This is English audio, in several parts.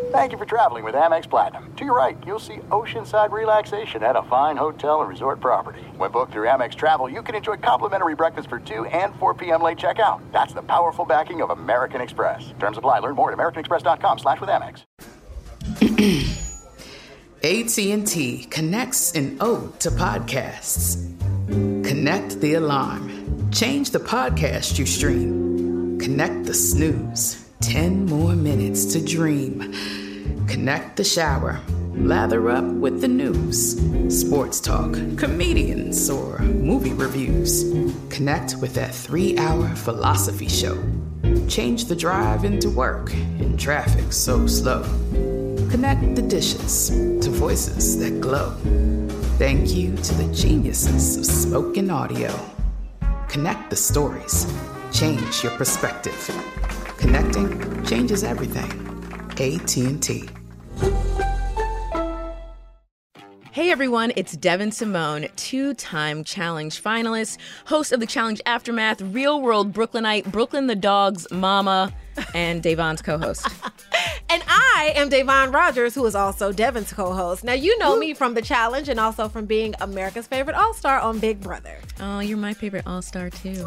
Thank you for traveling with Amex Platinum. To your right, you'll see oceanside relaxation at a fine hotel and resort property. When booked through Amex Travel, you can enjoy complimentary breakfast for 2 and 4 p.m. late checkout. That's the powerful backing of American Express. Terms apply. Learn more at americanexpress.com/withAmex. AT&T connects an ode to podcasts. Connect the alarm. Change the podcast you stream. Connect the snooze. 10 more minutes to dream. Connect the shower. Lather up with the news. Sports talk, comedians, or movie reviews. Connect with that 3-hour philosophy show. Change the drive into work in traffic so slow. Connect the dishes to voices that glow. Thank you to the geniuses of spoken audio. Connect the stories. Change your perspective. Connecting changes everything. AT&T. Hey everyone, it's Devin Simone, 2-time challenge finalist, host of the Challenge Aftermath, Real World Brooklynite, Brooklyn the Dog's mama, and Davon's co-host. And I am Davon Rogers, who is also Devin's co-host. Now, you know me from the challenge and also from being America's favorite all-star on Big Brother. Oh, you're my favorite all-star too.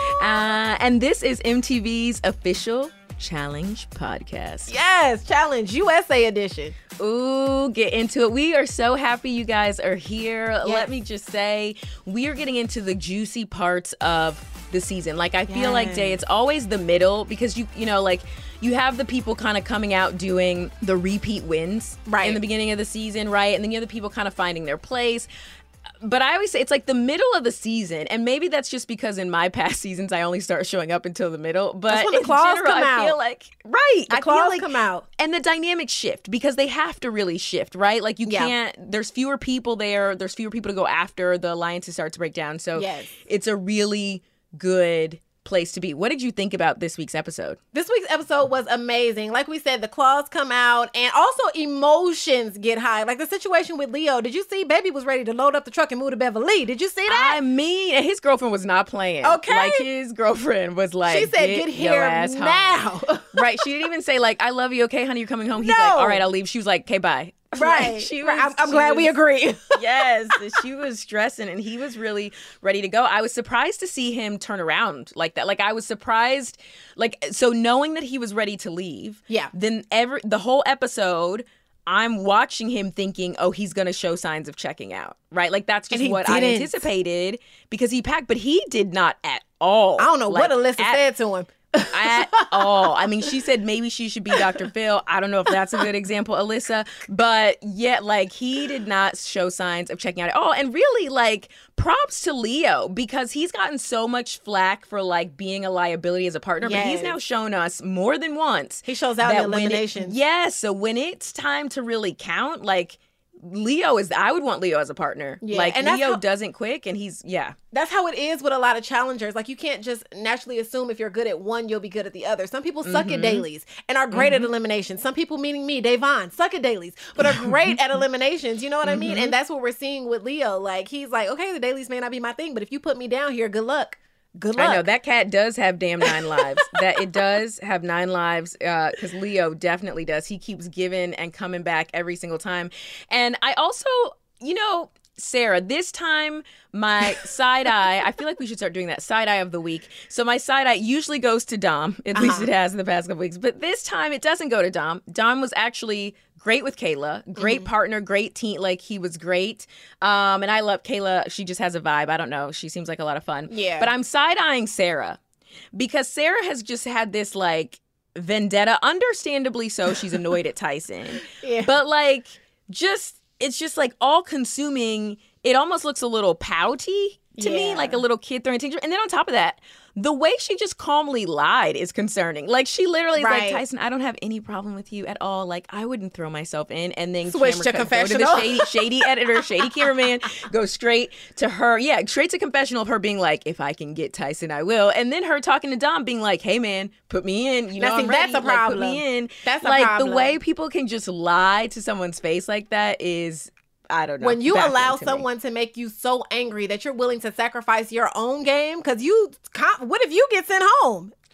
And this is MTV's official Challenge podcast. Yes, Challenge USA edition. Ooh, get into it. We are so happy you guys are here. Yes. Let me just say, we are getting into the juicy parts of the season. Like, I feel like, Day, it's always the middle because you know, like, you have the people kind of coming out doing the repeat wins in the beginning of the season, right? And then you have the people kind of finding their place. But I always say it's like the middle of the season, and maybe that's just because in my past seasons I only start showing up until the middle. But that's when the claws come out. I feel like the claws come out, and the dynamics shift because they have to really shift, right? Like you can't. There's fewer people there. There's fewer people to go after. The alliances start to break down. So it's a really good place to be. What did you think about this week's episode? This week's episode was amazing. Like we said, the claws come out and also emotions get high. Like the situation with Leo. Did you see Baby was ready to load up the truck and move to Beverly? Did you see that? I mean, his girlfriend was not playing. Okay. Like his girlfriend was like, she said, get here now. Right. She didn't even say like, I love you. Okay, honey, you're coming home. He's like, all right, I'll leave. She was like, okay, bye. Right. I'm glad we agree. Yes. She was stressing and he was really ready to go. I was surprised to see him turn around like that. Like I was surprised, like, so knowing that he was ready to leave. Yeah. Then the whole episode, I'm watching him thinking, oh, he's going to show signs of checking out. Right. Like that's just what I anticipated because he packed, but he did not at all. I don't know what Alyssa said to him. At all. I mean, she said maybe she should be Dr. Phil. I don't know if that's a good example, Alyssa. But yet, like, he did not show signs of checking out at all. And really, like, props to Leo because he's gotten so much flack for, like, being a liability as a partner. Yes. But he's now shown us more than once. He shows out in eliminations. Yes. So when it's time to really count, like, I would want Leo as a partner. Yeah. Like, and Leo doesn't quit, and that's how it is with a lot of challengers. Like, you can't just naturally assume if you're good at one, you'll be good at the other. Some people suck at dailies and are great at eliminations. Some people, meaning me, Davon, suck at dailies, but are great at eliminations. You know what I mean? And that's what we're seeing with Leo. Like, he's like, okay, the dailies may not be my thing, but if you put me down here, good luck. Good luck. I know that cat does have damn 9 lives. That it does have 9 lives because Leo definitely does. He keeps giving and coming back every single time. And I also, Sarah, this time my side eye, I feel like we should start doing that side eye of the week. So my side eye usually goes to Dom. At least it has in the past couple weeks. But this time it doesn't go to Dom. Dom was actually great with Kayla. Great partner, great team. Like, he was great. And I love Kayla. She just has a vibe. I don't know. She seems like a lot of fun. Yeah. But I'm side-eyeing Sarah because Sarah has just had this, like, vendetta. Understandably so. She's annoyed at Tyson. Yeah. But, like, it's just, like, all-consuming. It almost looks a little pouty to me, like a little kid throwing tantrum. And then on top of that, the way she just calmly lied is concerning. Like, she literally is like, Tyson, I don't have any problem with you at all. Like, I wouldn't throw myself in. And then switch to confessional. Go to the shady editor, shady cameraman, go straight to her. Yeah, straight to confessional of her being like, if I can get Tyson, I will. And then her talking to Dom being like, hey, man, put me in. You know, I'm ready. That's a problem. Like, put me in. That's a problem. The way people can just lie to someone's face like that is... I don't know. When you allow someone to make you so angry that you're willing to sacrifice your own game, because what if you get sent home?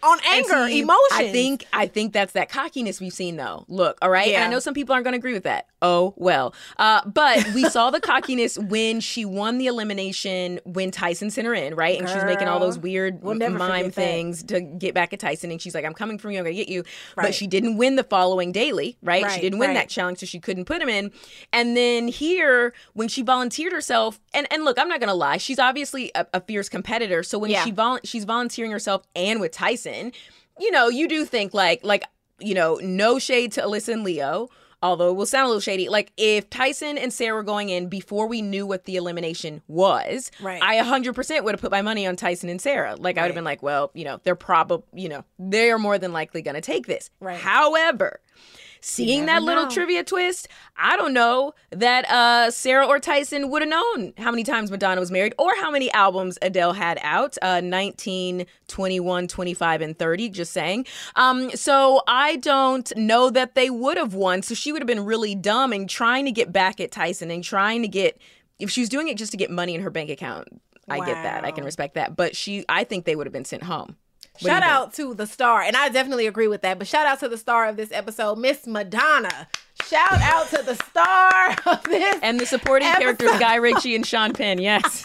on anger, emotions. I think that's that cockiness we've seen, though. Look, all right? Yeah. And I know some people aren't going to agree with that. Oh, well. But we saw the cockiness when she won the elimination when Tyson sent her in, right? And she's making all those weird mime things to get back at Tyson. And she's like, I'm coming from you, I'm going to get you. Right. But she didn't win the following daily, right? She didn't win that challenge, so she couldn't put him in. And then here, when she volunteered herself, and look, I'm not going to lie, she's obviously a fierce competitor. So when she's volunteering herself and with Tyson, you know, you do think like, you know, no shade to Alyssa and Leo, although it will sound a little shady. Like, if Tyson and Sarah were going in before we knew what the elimination was, I 100% would have put my money on Tyson and Sarah. Like, I would have been like, well, you know, they are more than likely going to take this. Right. However, seeing that little trivia twist, I don't know that Sarah or Tyson would have known how many times Madonna was married or how many albums Adele had out, 19, 21, 25, and 30, just saying. So I don't know that they would have won. So she would have been really dumb and trying to get back at Tyson and trying to get, if she was doing it just to get money in her bank account, I get that. I can respect that. But I think they would have been sent home. Shout out to the star, and I definitely agree with that, but shout out to the star of this episode, Miss Madonna. Shout out to the star of this and the supporting characters, Guy Ritchie and Sean Penn, yes.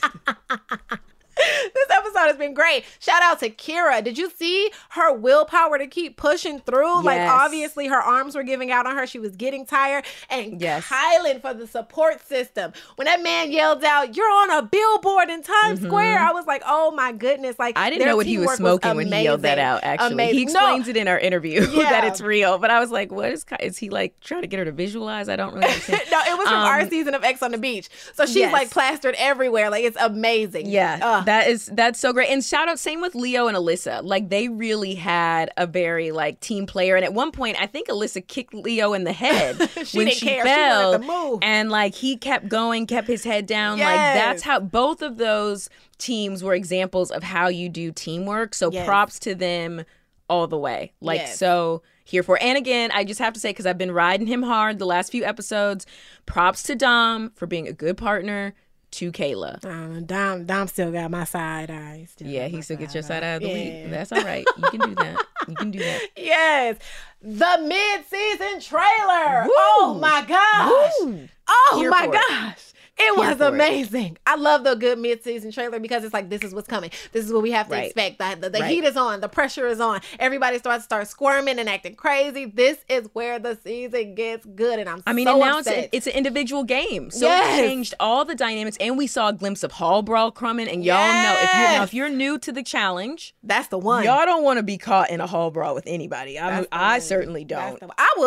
This episode has been great. Shout out to Kira. Did you see her willpower to keep pushing through? Yes. Like, obviously, her arms were giving out on her. She was getting tired. And Kylan for the support system. When that man yelled out, "You're on a billboard in Times Square," I was like, oh my goodness. Like, I didn't know what he was smoking when he yelled that out, actually. He explains it in our interview that it's real. But I was like, what is he like trying to get her to visualize? I don't really understand. No, it was from our season of X on the Beach. So she's like plastered everywhere. Like, it's amazing. Yeah. That's so great. And shout out, same with Leo and Alyssa. Like, they really had a very like team player. And at one point, I think Alyssa kicked Leo in the head when she fell. And like, he kept going, kept his head down. Like, that's how both of those teams were examples of how you do teamwork. So props to them all the way. Like, so here for. And again, I just have to say, because I've been riding him hard the last few episodes, props to Dom for being a good partner to Kayla. Dom still got my side eye. He still gets your side eye of the week. That's all right. You can do that. You can do that. Yes. The mid-season trailer. Woo. Oh my gosh. Woo. Oh Here my gosh. It was amazing. I love the good mid-season trailer because it's like, this is what's coming. This is what we have to expect. The heat is on. The pressure is on. Everybody starts squirming and acting crazy. This is where the season gets good, and I'm now upset. it's an individual game. So it changed all the dynamics, and we saw a glimpse of Hall Brawl coming, and y'all know, if you're new to the challenge, that's the one. Y'all don't want to be caught in a Hall Brawl with anybody. I certainly don't.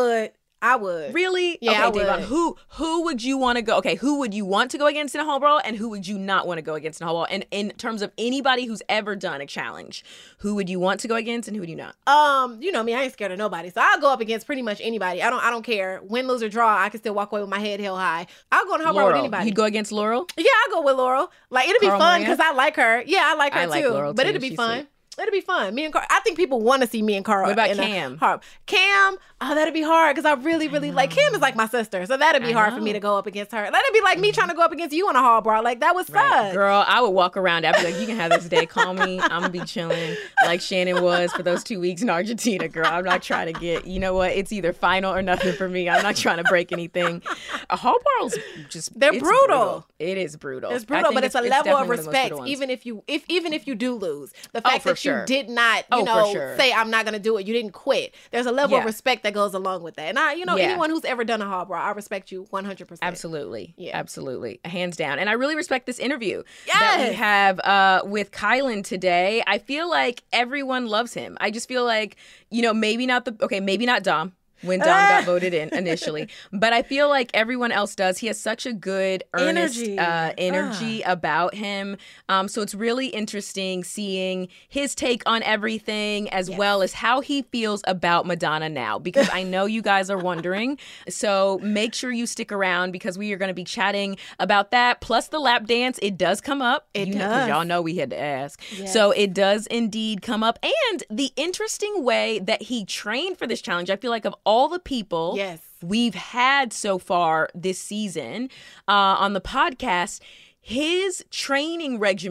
I would. Really? Yeah, okay, Davon, who would you want to go? Okay, who would you want to go against in a Hall Brawl, and who would you not want to go against in a Hall Brawl? And in terms of anybody who's ever done a challenge, who would you want to go against, and who would you not? You know me, I ain't scared of nobody, so I'll go up against pretty much anybody. I don't care. Win, lose, or draw, I can still walk away with my head held high. I'll go in a Hall Brawl with anybody. You'd go against Laurel? Yeah, I'll go with Laurel. Like, it'll be fun because I like her. Yeah, I like her too. Like Laurel but too. It'll be fun. It'll be fun. Me and Carl, I think people want to see me and Carl. What about Cam? Cam, that'd be hard because I really like Cam is like my sister, so that'd be hard for me to go up against her. That'd be like me trying to go up against you in a Hall Brawl. Like, that was fun. Girl, I would walk around. I'd be like, you can have this day. Call me. I'm gonna be chilling like Shannon was for those 2 weeks in Argentina. Girl, I'm not trying to get. You know what? It's either final or nothing for me. I'm not trying to break anything. A Hall Brawl's they're brutal. It is brutal. It's brutal, but it's a level of respect. Even if you do lose, the fact that you did not. Say I'm not gonna do it. You didn't quit. There's a level of respect that goes along with that. And anyone who's ever done a Hall Brawl, I respect you 100%. Absolutely. Yeah. Absolutely. Hands down. And I really respect this interview that we have with Kylan today. I feel like everyone loves him. I just feel like, maybe not Dom. When Dom got voted in initially. But I feel like everyone else does. He has such a good, earnest energy about him. So it's really interesting seeing his take on everything as well as how he feels about Madonna now. Because I know you guys are wondering. So make sure you stick around because we are going to be chatting about that. Plus the lap dance. It does come up. It does. Because y'all know we had to ask. Yes. So it does indeed come up. And the interesting way that he trained for this challenge, I feel like of all the people we've had so far this season on the podcast, his training regimen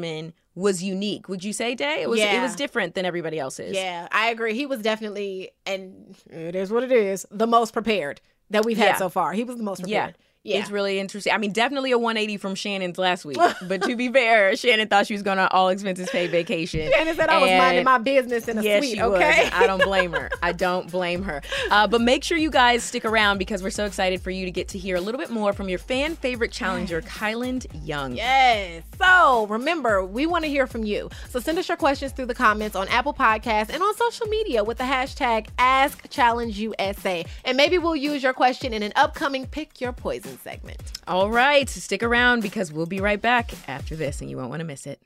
was unique. Would you say, Day? It was different than everybody else's. Yeah, I agree. He was definitely, and it is what it is, the most prepared that we've had so far. He was the most prepared. Yeah. It's really interesting. I mean, definitely a 180 from Shannon's last week. But to be fair, Shannon thought she was going on all expenses paid vacation. Shannon said I was minding my business in a suite, she okay? Was. I don't blame her. I don't blame her. But make sure you guys stick around because we're so excited for you to get to hear a little bit more from your fan favorite challenger, Kyland Young. Yes. So remember, we want to hear from you. So send us your questions through the comments on Apple Podcasts and on social media with the hashtag AskChallengeUSA. And maybe we'll use your question in an upcoming Pick Your Poison segment. All right, so stick around because we'll be right back after this and you won't want to miss it.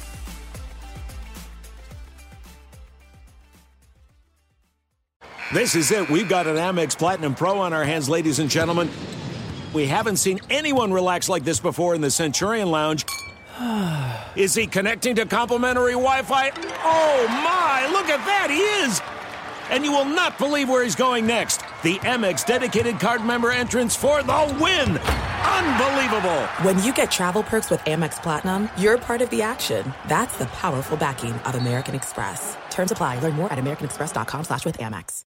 This is it. We've got an Amex Platinum Pro on our hands, ladies and gentlemen. We haven't seen anyone relax like this before in the Centurion Lounge. Is he connecting to complimentary Wi-Fi? Oh my, look at that, he is! And you will not believe where he's going next. The Amex dedicated card member entrance for the win. Unbelievable. When you get travel perks with Amex Platinum, you're part of the action. That's the powerful backing of American Express. Terms apply. Learn more at americanexpress.com/withAmex.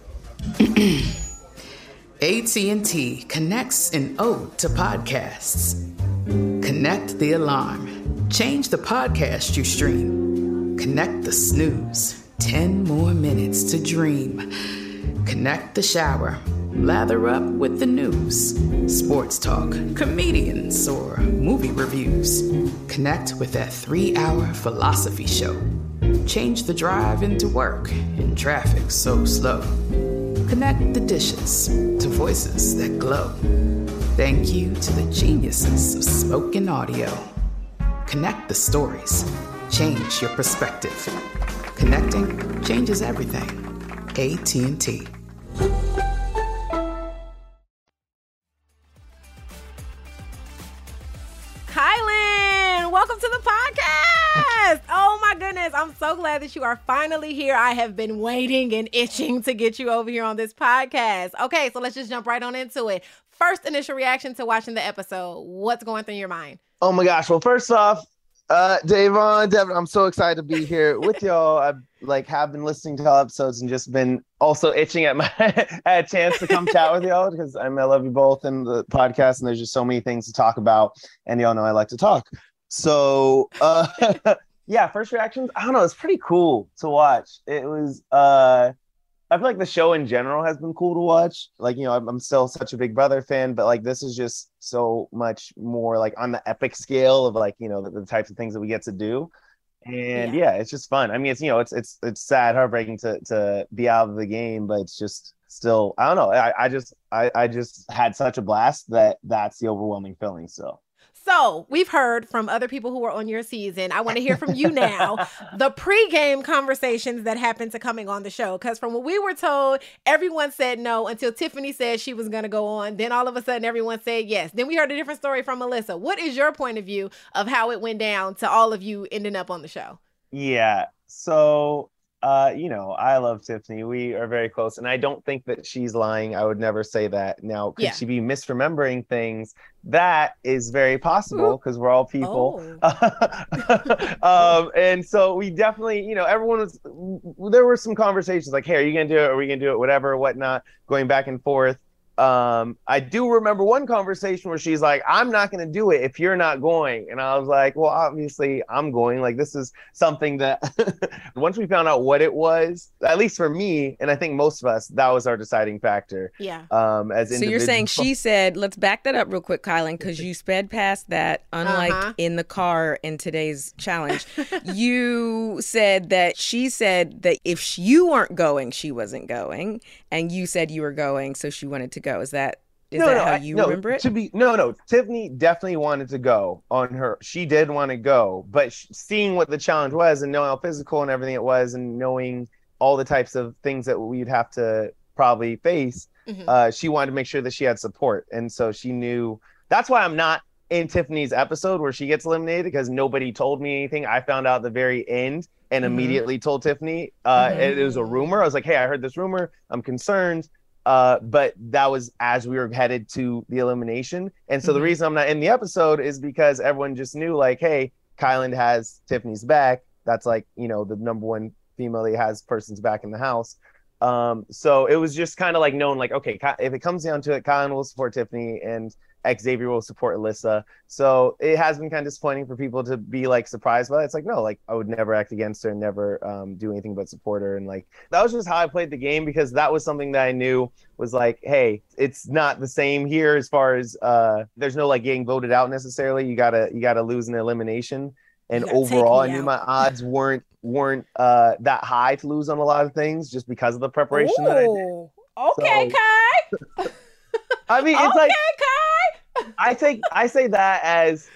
AT&T connects an ode to podcasts. Connect the alarm. Change the podcast you stream. Connect the snooze. 10 more minutes to dream. Connect the shower. Lather up with the news. Sports talk, comedians, or movie reviews. Connect with that 3-hour philosophy show. Change the drive into work in traffic so slow. Connect the dishes to voices that glow. Thank you to the geniuses of spoken audio. Connect the stories. Change your perspective. Connecting changes everything. AT&T. Kyland, welcome to the podcast. Oh my goodness, I'm so glad that you are finally here. I have been waiting and itching to get you over here on this podcast. Okay, so let's just jump right on into it. First initial reaction to watching the episode. What's going through your mind? Oh my gosh. Well, first off, Devon, I'm so excited to be here with y'all. I've have been listening to all episodes and just been also itching at a chance to come chat with y'all because I love you both in the podcast and there's just so many things to talk about and y'all know I like to talk. So yeah, first reactions. I don't know. It's pretty cool to watch. It was I feel like the show in general has been cool to watch. I'm still such a Big Brother fan, but this is just so much more on the epic scale of the types of things that we get to do. And yeah, it's just fun. I mean, it's sad, heartbreaking to be out of the game, but it's just still, I don't know. I just had such a blast that's the overwhelming feeling. So we've heard from other people who were on your season. I want to hear from you now, the pregame conversations that happened to coming on the show. Because from what we were told, everyone said no until Tiffany said she was going to go on. Then all of a sudden, everyone said yes. Then we heard a different story from Melissa. What is your point of view of how it went down to all of you ending up on the show? Yeah. So, I love Tiffany. We are very close. And I don't think that she's lying. I would never say that. Now, could she be misremembering things? That is very possible because we're all people. And so we definitely, there were some conversations like, hey, are you going to do it? Are we going to do it? Whatever, whatnot, going back and forth. I do remember one conversation where she's like, I'm not going to do it if you're not going. And I was like, well, obviously I'm going. This is something that once we found out what it was, at least for me, and I think most of us, that was our deciding factor. Yeah. So you're saying she said, let's back that up real quick, Kyland, because you sped past that, unlike in the car in today's challenge. You said that she said that if you weren't going, she wasn't going. And you said you were going, so she wanted to go. Is that how you remember it? Tiffany definitely wanted to go on her. She did want to go, but seeing what the challenge was and knowing how physical and everything it was and knowing all the types of things that we'd have to probably face, she wanted to make sure that she had support. And so she knew. That's why I'm not in Tiffany's episode where she gets eliminated because nobody told me anything. I found out at the very end and immediately told Tiffany. It was a rumor. I was like, hey, I heard this rumor. I'm concerned. But that was as we were headed to the elimination. And so the reason I'm not in the episode is because everyone just knew hey, Kyland has Tiffany's back. That's like, you know, the number one female that has person's back in the house. So it was just kind of like known, like, okay, if it comes down to it, Kyland will support Tiffany and Xavier will support Alyssa. So it has been kind of disappointing for people to be like surprised by it. It's like, no, like I would never act against her and never do anything but support her. And like, that was just how I played the game, because that was something that I knew was like, hey, it's not the same here as far as there's no like getting voted out necessarily. You gotta lose an elimination. And overall, I knew my odds weren't that high to lose on a lot of things just because of the preparation that I did. Okay, so, Kai. I mean, it's okay, like Kai. I say that as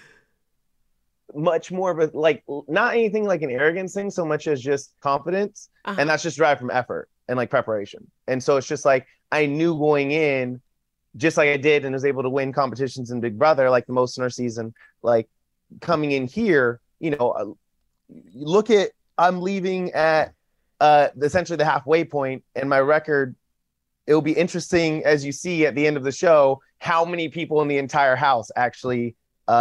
much more of a, like, not anything like an arrogance thing so much as just confidence, and that's just derived from effort and like preparation. And so it's just like I knew going in, just like I did and was able to win competitions in Big Brother, like the most in our season, like coming in here, you know, look at, I'm leaving at essentially the halfway point, and my record, it'll be interesting as you see at the end of the show how many people in the entire house actually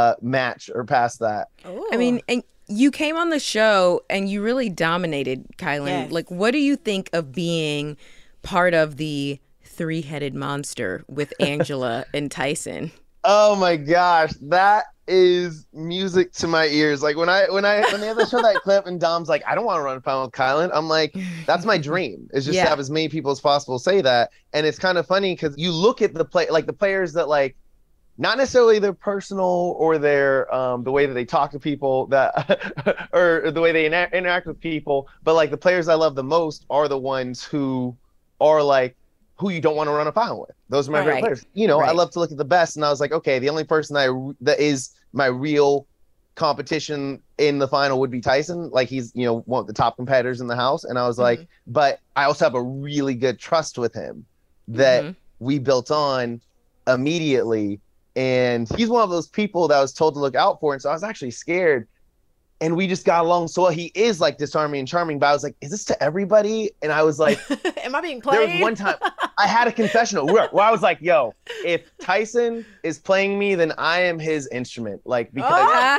match or pass that. Ooh. I mean, and you came on the show and you really dominated, Kyland. Yes. Like, what do you think of being part of the three-headed monster with Angela and Tyson? Oh my gosh, that is music to my ears. Like when they ever show that clip and Dom's like, I don't want to run a final with Kyland, I'm like, that's my dream. Is just to have as many people as possible say that. And it's kind of funny because you look at the players that like, not necessarily their personal or their the way that they talk to people that or the way they interact with people, but like the players I love the most are the ones who are like who you don't want to run a final with. Those are my favorite players. You know, I love to look at the best, and I was like, okay, the only person that is my real competition in the final would be Tyson. Like he's, you know, one of the top competitors in the house. And I was like, but I also have a really good trust with him that we built on immediately. And he's one of those people that I was told to look out for. And so I was actually scared. And we just got along so well. He is like disarming and charming, but I was like, is this to everybody? And I was like, am I being played? There was one time I had a confessional where I was like, yo, if Tyson is playing me, then I am his instrument. Like, because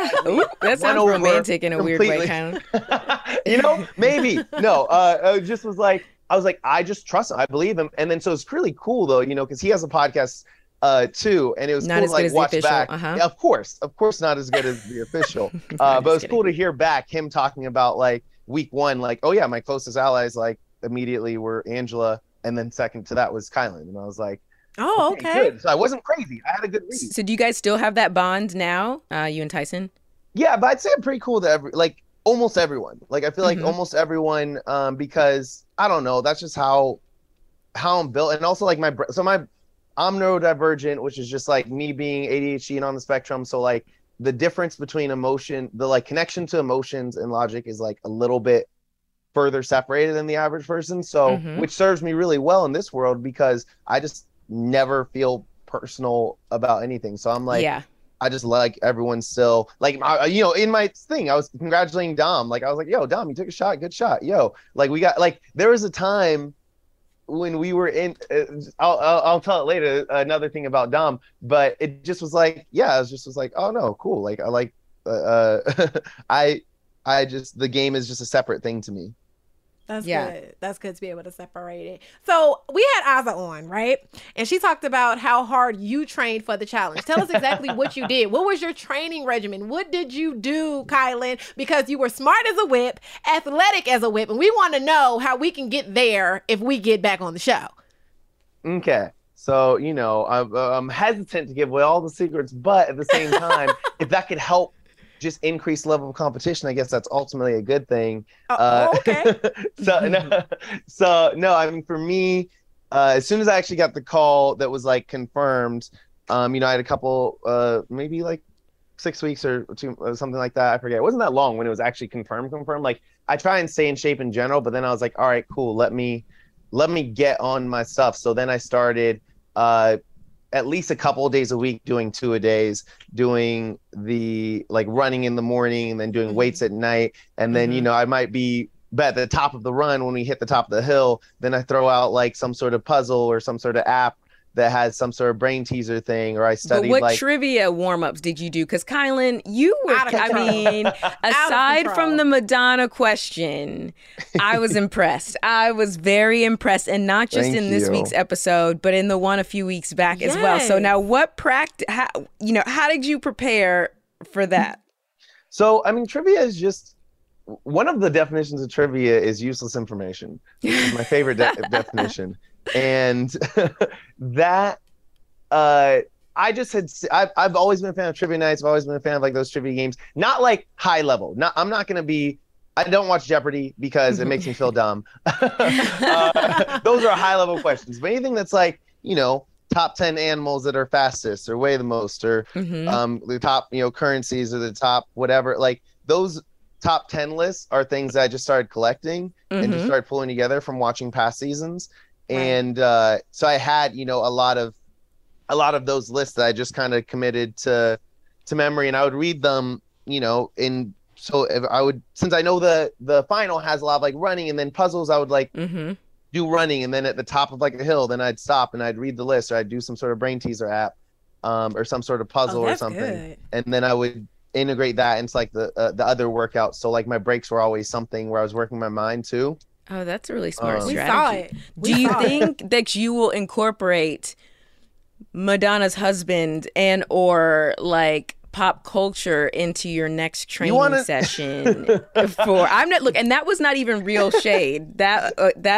that sounds romantic in a weird way, kind of. You know, maybe. No, I just was like, I just trust him. I believe him. And then so it's really cool though, you know, because he has a podcast too, and it was not cool to like watch back. Yeah, of course not as good as the official. But it was cool to hear back him talking about like week one, like, oh yeah, my closest allies like immediately were Angela, and then second to that was Kyland, and I was like, oh, okay. Good. So I wasn't crazy. I had a good read. So do you guys still have that bond now, you and Tyson? Yeah, but I'd say I'm pretty cool to almost everyone. Like I feel like almost everyone, because I don't know, that's just how I'm built, and also like I'm neurodivergent, which is just like me being ADHD and on the spectrum. So like the difference between emotion, the like connection to emotions and logic is like a little bit further separated than the average person. So which serves me really well in this world because I just never feel personal about anything. So I'm like, I just like everyone still like, you know, in my thing, I was congratulating Dom. Like I was like, yo, Dom, you took a shot. Good shot. Yo, like we got like, there was a time when we were in, I'll tell it later, another thing about Dom, but it just was like, it was like, oh no, cool. Like I like, I just, the game is just a separate thing to me. That's good. That's good to be able to separate it. So we had Azah on, right? And she talked about how hard you trained for the challenge. Tell us exactly what you did. What was your training regimen? What did you do, Kyland? Because you were smart as a whip, athletic as a whip, and we want to know how we can get there if we get back on the show. Okay. So, you know, I'm hesitant to give away all the secrets, but at the same time, if that could help just increased level of competition, I guess that's ultimately a good thing. Okay. So no, I mean, for me, as soon as I actually got the call that was like confirmed, you know, I had a couple, maybe like 6 weeks or two, or something like that. I forget. It wasn't that long when it was actually confirmed. Like I try and stay in shape in general, but then I was like, all right, cool. Let me get on my stuff. So then I started, at least a couple of days a week doing 2-a-days, doing the like running in the morning and then doing weights at night. And then, you know, I might be at the top of the run when we hit the top of the hill, then I throw out like some sort of puzzle or some sort of app that has some sort of brain teaser thing, or I But studied what like trivia warm-ups did you do? Because Kylan, you were, Out of control. aside control. from the Madonna question, I was impressed. I was very impressed, and not just Thank in this you. week's episode, but in the one a few weeks back as well. So Yes. now, how did you prepare for that? So, I mean, trivia is just one of the definitions of trivia is useless information, which is my favorite definition. And that, I've always been a fan of trivia nights. I've always been a fan of like those trivia games, not like high level. I don't watch Jeopardy because it makes me feel dumb. Those are high level questions. But anything that's like, top 10 animals that are fastest or weigh the most, or the top, currencies, or the top whatever, like those top 10 lists are things that I just started collecting and just started pulling together from watching past seasons. And so I had, a lot of those lists that I just kind of committed to memory, and I would read them, so if I would, since I know the final has a lot of like running and then puzzles, I would like do running, and then at the top of like a hill, then I'd stop and I'd read the list, or I'd do some sort of brain teaser app, or some sort of puzzle or something, good. and then I would integrate that into like the other workouts. So like my breaks were always something where I was working my mind too. Oh, that's a really smart We strategy. saw it. Do you think that you will incorporate Madonna's husband and or like pop culture into your next training session and that was not even real shade. That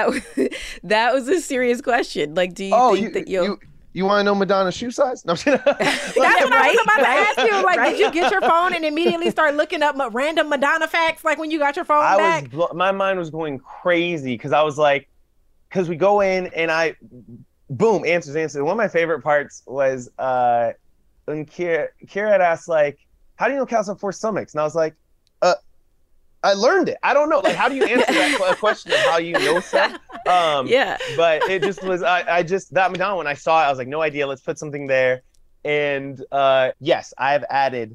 was a serious question. Like, do you think that you want to know Madonna's shoe size? No, I'm kidding. That's what I was about to ask you. Like, did you get your phone and immediately start looking up random Madonna facts? Like when you got your phone back? My mind was going crazy because I was like, because we go in and boom, answers. One of my favorite parts was when Kira had asked, like, how do you know cows have 4 stomachs? And I was like, I learned it. I don't know. Like, how do you answer that question of how you know stuff? Yeah. But it just was, that Madonna, when I saw it, I was like, no idea. Let's put something there. And yes, I've added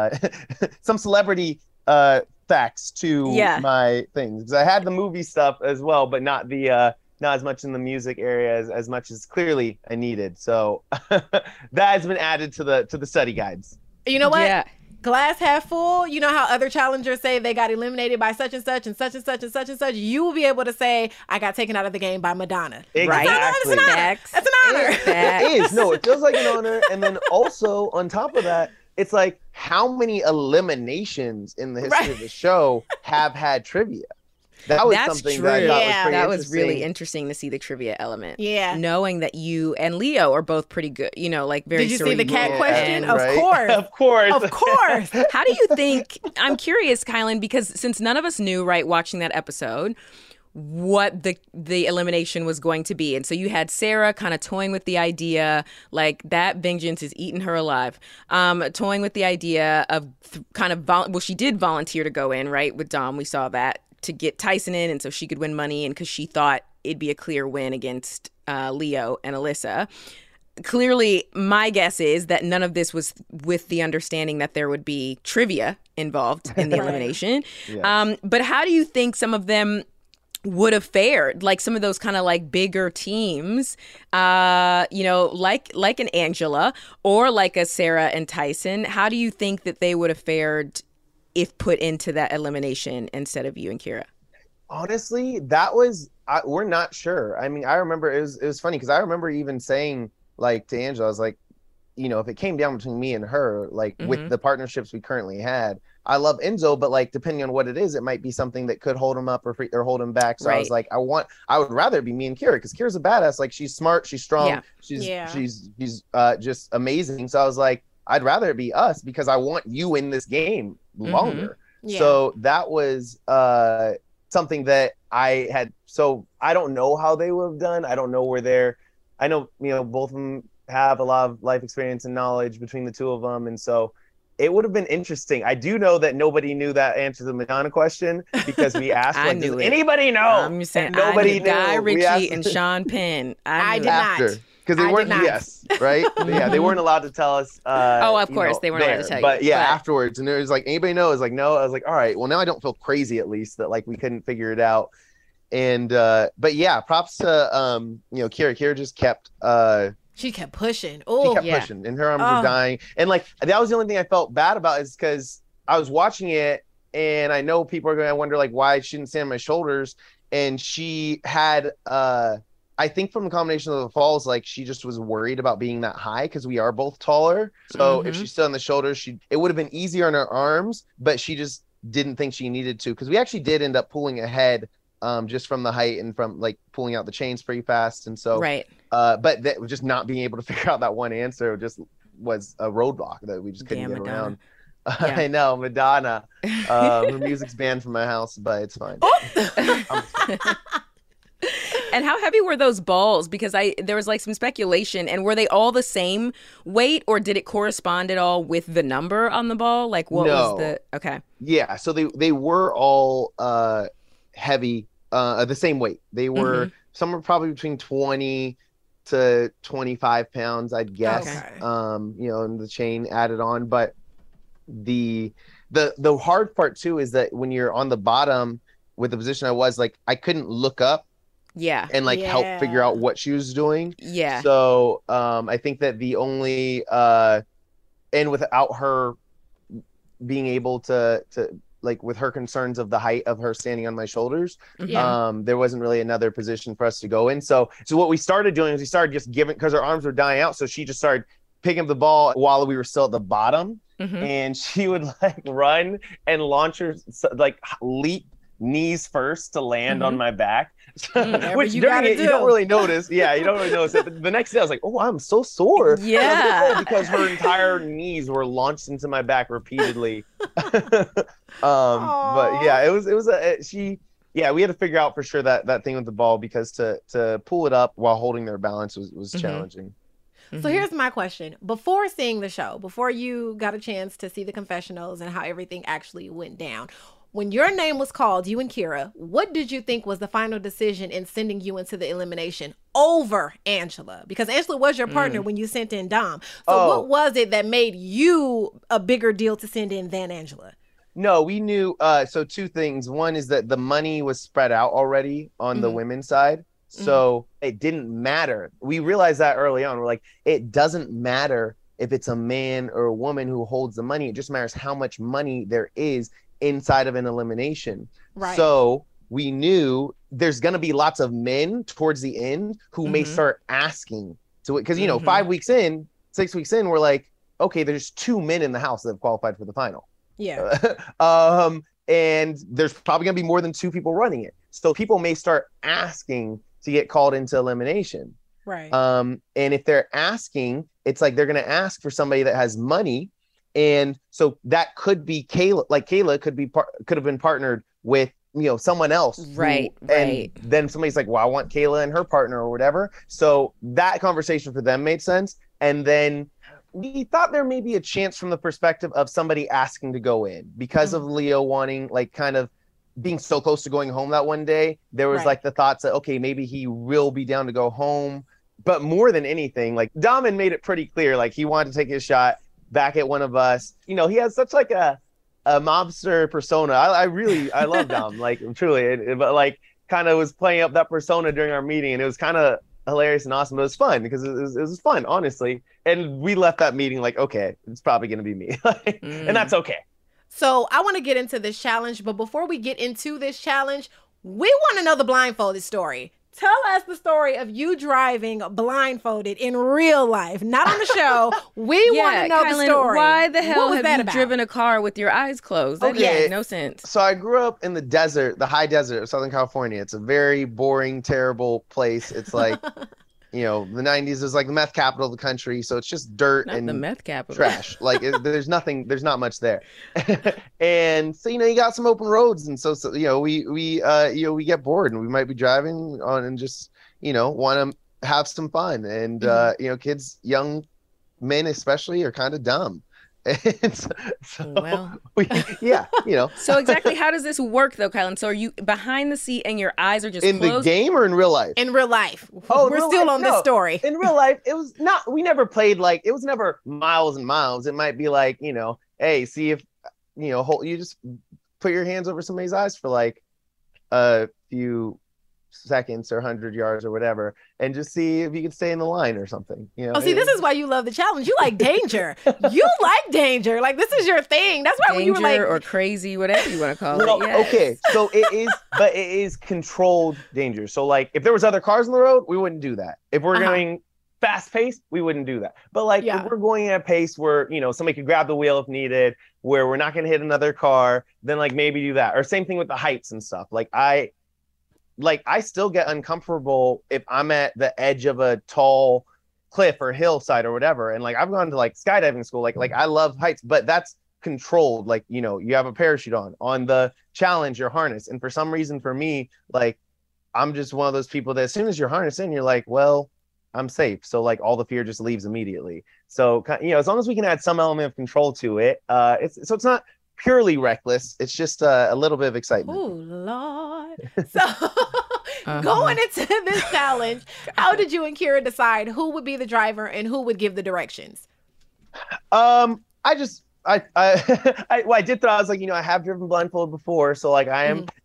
some celebrity facts to my things. Because I had the movie stuff as well, but not as much in the music area as much as clearly I needed. So that has been added to the study guides. You know what? Yeah. Glass half full. You know how other challengers say they got eliminated by such and such and such and such and such and such. You will be able to say, I got taken out of the game by Madonna. Exactly. That's an honor. That's an honor. It is. No, it feels like an honor. And then also on top of that, it's like how many eliminations in the history of the show have had trivia? That was something that I thought was pretty that was interesting. really interesting to see the trivia element. Yeah. Knowing that you and Leo are both pretty good, like very Did you see the cat cerebral question? and- Of course. Of course. Of course. How do you think, I'm curious, Kylan, because since none of us knew, right, watching that episode, what the elimination was going to be. And so you had Sarah kind of toying with the idea, like that vengeance is eating her alive, toying with the idea of she did volunteer to go in, right, with Dom. We saw that, to get Tyson in, and so she could win money, and because she thought it'd be a clear win against Leo and Alyssa. Clearly, my guess is that none of this was with the understanding that there would be trivia involved in the elimination. Yes. But how do you think some of them would have fared, like some of those kind of like bigger teams, like an Angela or like a Sarah and Tyson? How do you think that they would have fared if put into that elimination instead of you and Kira? Honestly, we're not sure. I mean, I remember it was funny because I remember even saying like to Angela, I was like, if it came down between me and her, like with the partnerships we currently had, I love Enzo, but like depending on what it is, it might be something that could hold him up or hold him back. So I was like, I would rather it be me and Kira because Kira's a badass. Like she's smart, she's strong, she's just amazing. So I was like, I'd rather it be us because I want you in this game longer. Yeah. So that was something that I had. So I don't know how they would have done. I don't know where I know, both of them have a lot of life experience and knowledge between the two of them. And so it would have been interesting. I do know that nobody knew that answer to the Madonna question because we asked, I like, knew does it. anybody know? I'm just saying, nobody knew. Guy We Ritchie asked- and Sean Penn. I knew did it. not. After. Because they I weren't, did not. yes, right? Yeah, they weren't allowed to tell us. Of course, they weren't allowed to tell you. But yeah, But- afterwards, and it was like, anybody know? I was like, no. I was like, all right, well, now I don't feel crazy at least that like we couldn't figure it out. And but yeah, props to Kira. Kira just kept She kept pushing. She Oh, kept yeah. pushing, and her arms were dying. And like that was the only thing I felt bad about, is because I was watching it, and I know people are going to wonder like why she didn't stand on my shoulders. And she had, I think from the combination of the falls, like she just was worried about being that high because we are both taller. So if she stood on the shoulders, it would have been easier on her arms, but she just didn't think she needed to, because we actually did end up pulling ahead. Just from the height and from like pulling out the chains pretty fast. And so, Right. but that just not being able to figure out that one answer just was a roadblock that we just couldn't Damn, get Madonna. around. Yeah. I know, Madonna. Her music's banned from my house, but it's fine. And how heavy were those balls? Because there was like some speculation, and were they all the same weight, or did it correspond at all with the number on the ball? Like what was the okay? Yeah, so they were all heavy, the same weight. They were some were probably between 20 to 25 pounds, I'd guess. Okay. You know, and the chain added on. But the hard part too is that when you're on the bottom with the position I was, like I couldn't look up Yeah. and like help figure out what she was doing. Yeah. So I think that the only and without her being able to like with her concerns of the height of her standing on my shoulders, there wasn't really another position for us to go in. So what we started doing is we started just giving, because her arms were dying out. So she just started picking up the ball while we were still at the bottom, and she would like run and launch her, like leap knees first to land on my back. Which during it, you don't really notice. Yeah, you don't really notice it. But the next day I was like, oh, I'm so sore. Yeah. Because her entire knees were launched into my back repeatedly. But yeah, it was we had to figure out for sure that thing with the ball, because to pull it up while holding their balance was challenging. So here's my question. Before seeing the show, before you got a chance to see the confessionals and how everything actually went down, when your name was called, you and Kira, what did you think was the final decision in sending you into the elimination over Angela? Because Angela was your partner when you sent in Dom. So what was it that made you a bigger deal to send in than Angela? No, we knew. So two things. One is that the money was spread out already on the women's side. So it didn't matter. We realized that early on. We're like, it doesn't matter if it's a man or a woman who holds the money. It just matters how much money there is inside of an elimination. Right. So we knew there's going to be lots of men towards the end who may start asking to it. Because, 5 weeks in, 6 weeks in, we're like, okay, there's 2 men in the house that have qualified for the final. Yeah. And there's probably going to be more than 2 people running it. So people may start asking to get called into elimination. Right. And if they're asking, it's like they're going to ask for somebody that has money. And so that could be Kayla. Like Kayla could have been partnered with, someone else. Right. And then somebody's like, well, I want Kayla and her partner or whatever. So that conversation for them made sense. And then we thought there may be a chance from the perspective of somebody asking to go in because of Leo wanting, like, kind of being so close to going home that one day. There was like the thoughts that, okay, maybe he will be down to go home. But more than anything, like Daman made it pretty clear, like he wanted to take his shot back at one of us. He has such like a mobster persona. I love Dom, like truly, but like kind of was playing up that persona during our meeting, and it was kind of hilarious and awesome. It was fun because it was fun, honestly. And we left that meeting like, okay, it's probably going to be me. And that's okay. So I want to get into this challenge, but before we get into this challenge, we want to know the blindfolded story. Tell us the story of you driving blindfolded in real life, not on the show. We want to know Kylan, the story. Why the hell have you about? driven a car with your eyes closed? That makes no sense. So I grew up in the desert, the high desert of Southern California. It's a very boring, terrible place. It's like, the 90s was like the meth capital of the country. So it's just dirt Not and the meth capital. Trash. Like there's not much there. And so, you got some open roads. And so we get bored and we might be driving on and just, want to have some fun. And, kids, young men especially, are kind of dumb. And so So exactly how does this work though, Kylan? So are you behind the seat and your eyes are just in closed? the game or in real life? In real life. Oh, we're still on this story. In real life, it was not. We never played like it was never miles and miles. It might be like hey, see if you just put your hands over somebody's eyes for like a few seconds or 100 yards or whatever, and just see if you can stay in the line or something. You know. Oh, see, this is why you love the challenge. You like danger. You like danger. Like, this is your thing. That's why Danger when you were like, or crazy, whatever you want to call Well, it. Yes. okay, so it is, but it is controlled danger. So like, if there was other cars on the road, we wouldn't do that. If we're going fast paced, we wouldn't do that. But like, if we're going at a pace where, you know, somebody could grab the wheel if needed, where we're not going to hit another car, then like maybe do that. Or same thing with the heights and stuff. Like I still get uncomfortable if I'm at the edge of a tall cliff or hillside or whatever. And like, I've gone to like skydiving school. Like I love heights, but that's controlled. Like, you know, you have a parachute on the challenge, you're harnessed. And for some reason for me, like, I'm just one of those people that as soon as you're harnessed in, you're like, well, I'm safe. So like all the fear just leaves immediately. So, you know, as long as we can add some element of control to it, it's not purely reckless. It's just a little bit of excitement. oh, Lord. So going into this challenge, how did you and Kira decide who would be the driver and who would give the directions? I did thought, I was like, you know, I have driven blindfold before. So like I am,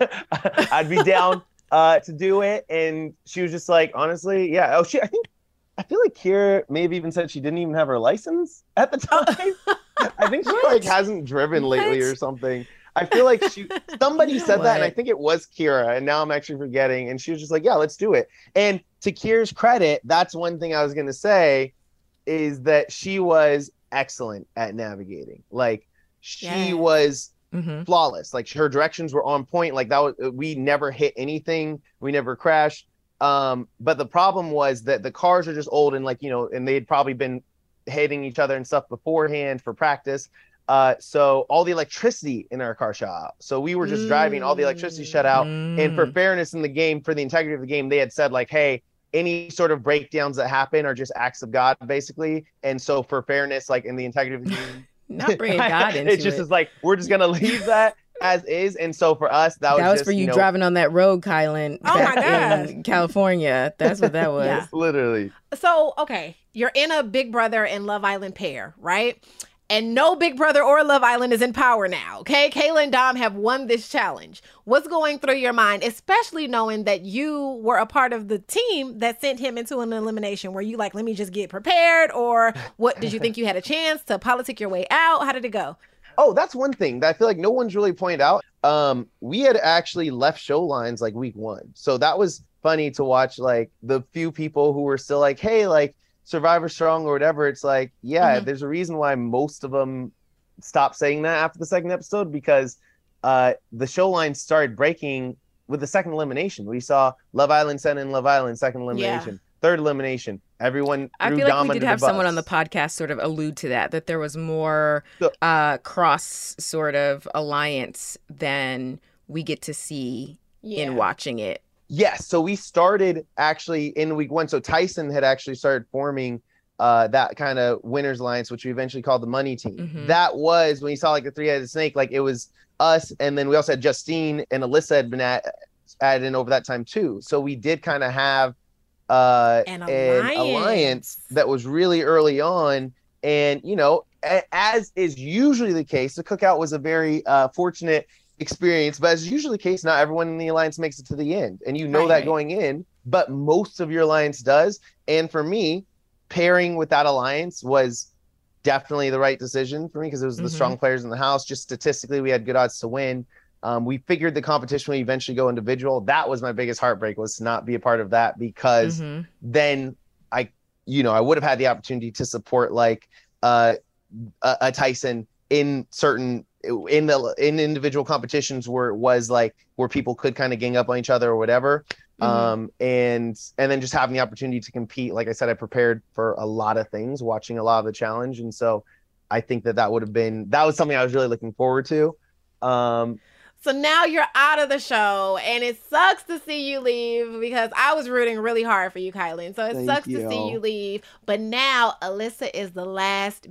I'd be down to do it. And she was just like, honestly, yeah. Oh, I feel like Kira maybe even said she didn't even have her license at the time. I think she like hasn't driven lately or something. I feel like somebody said that, and I think it was Kira, and now I'm actually forgetting. And she was just like, yeah, let's do it. And to Kira's credit, that's one thing I was going to say, is that she was excellent at navigating. Like she was flawless. Like her directions were on point. Like we never hit anything. We never crashed. But the problem was that the cars are just old, and like, you know, and they'd probably been hitting each other and stuff beforehand for practice. So all the electricity in our car shut out. So we were just driving, all the electricity shut out. And for fairness in the game, for the integrity of the game, they had said like, hey, any sort of breakdowns that happen are just acts of God, basically. And so for fairness, like in the integrity of the game, not bringing God into it just is like, we're just gonna leave that as is. And so for us, that was just, for you driving on that road, Kylan, back in California. That's what that was. Yeah. Literally. So, okay, you're in a Big Brother and Love Island pair, right? And no Big Brother or Love Island is in power now, okay? Kayla and Dom have won this challenge. What's going through your mind, especially knowing that you were a part of the team that sent him into an elimination? Were you like, let me just get prepared? Or what, did you think you had a chance to politic your way out? How did it go? Oh, that's one thing that I feel like no one's really pointed out. We had actually left show lines like week 1. So that was funny to watch, like the few people who were still like, hey, like, Survivor Strong or whatever. It's like, yeah, there's a reason why most of them stopped saying that after the second episode, because the show line started breaking with the second elimination. We saw Love Island sent in Love Island, second elimination, third elimination. Everyone I feel like we did have someone on the podcast sort of allude to that there was more cross sort of alliance than we get to see in watching it. Yes. So we started actually in week 1. So Tyson had actually started forming that kind of winners alliance, which we eventually called the money team. That was when you saw like the 3-headed snake, like it was us. And then we also had Justine and Alyssa had been added in over that time too. So we did kind of have an alliance that was really early on. And, you know, as is usually the case, the cookout was a very fortunate experience, but as usually the case, not everyone in the alliance makes it to the end, and you know that going in, but most of your alliance does. And for me, pairing with that alliance was definitely the right decision for me, because it was the strong players in the house. Just statistically, we had good odds to win. We figured the competition would eventually go individual. That was my biggest heartbreak, was to not be a part of that, because then I would have had the opportunity to support like a Tyson in individual competitions where people could kind of gang up on each other or whatever. And then just having the opportunity to compete. Like I said, I prepared for a lot of things, watching a lot of the challenge. And so I think that was something I was really looking forward to. So now you're out of the show, and it sucks to see you leave, because I was rooting really hard for you, Kylan. So it sucks to see you leave. But now Alyssa is the last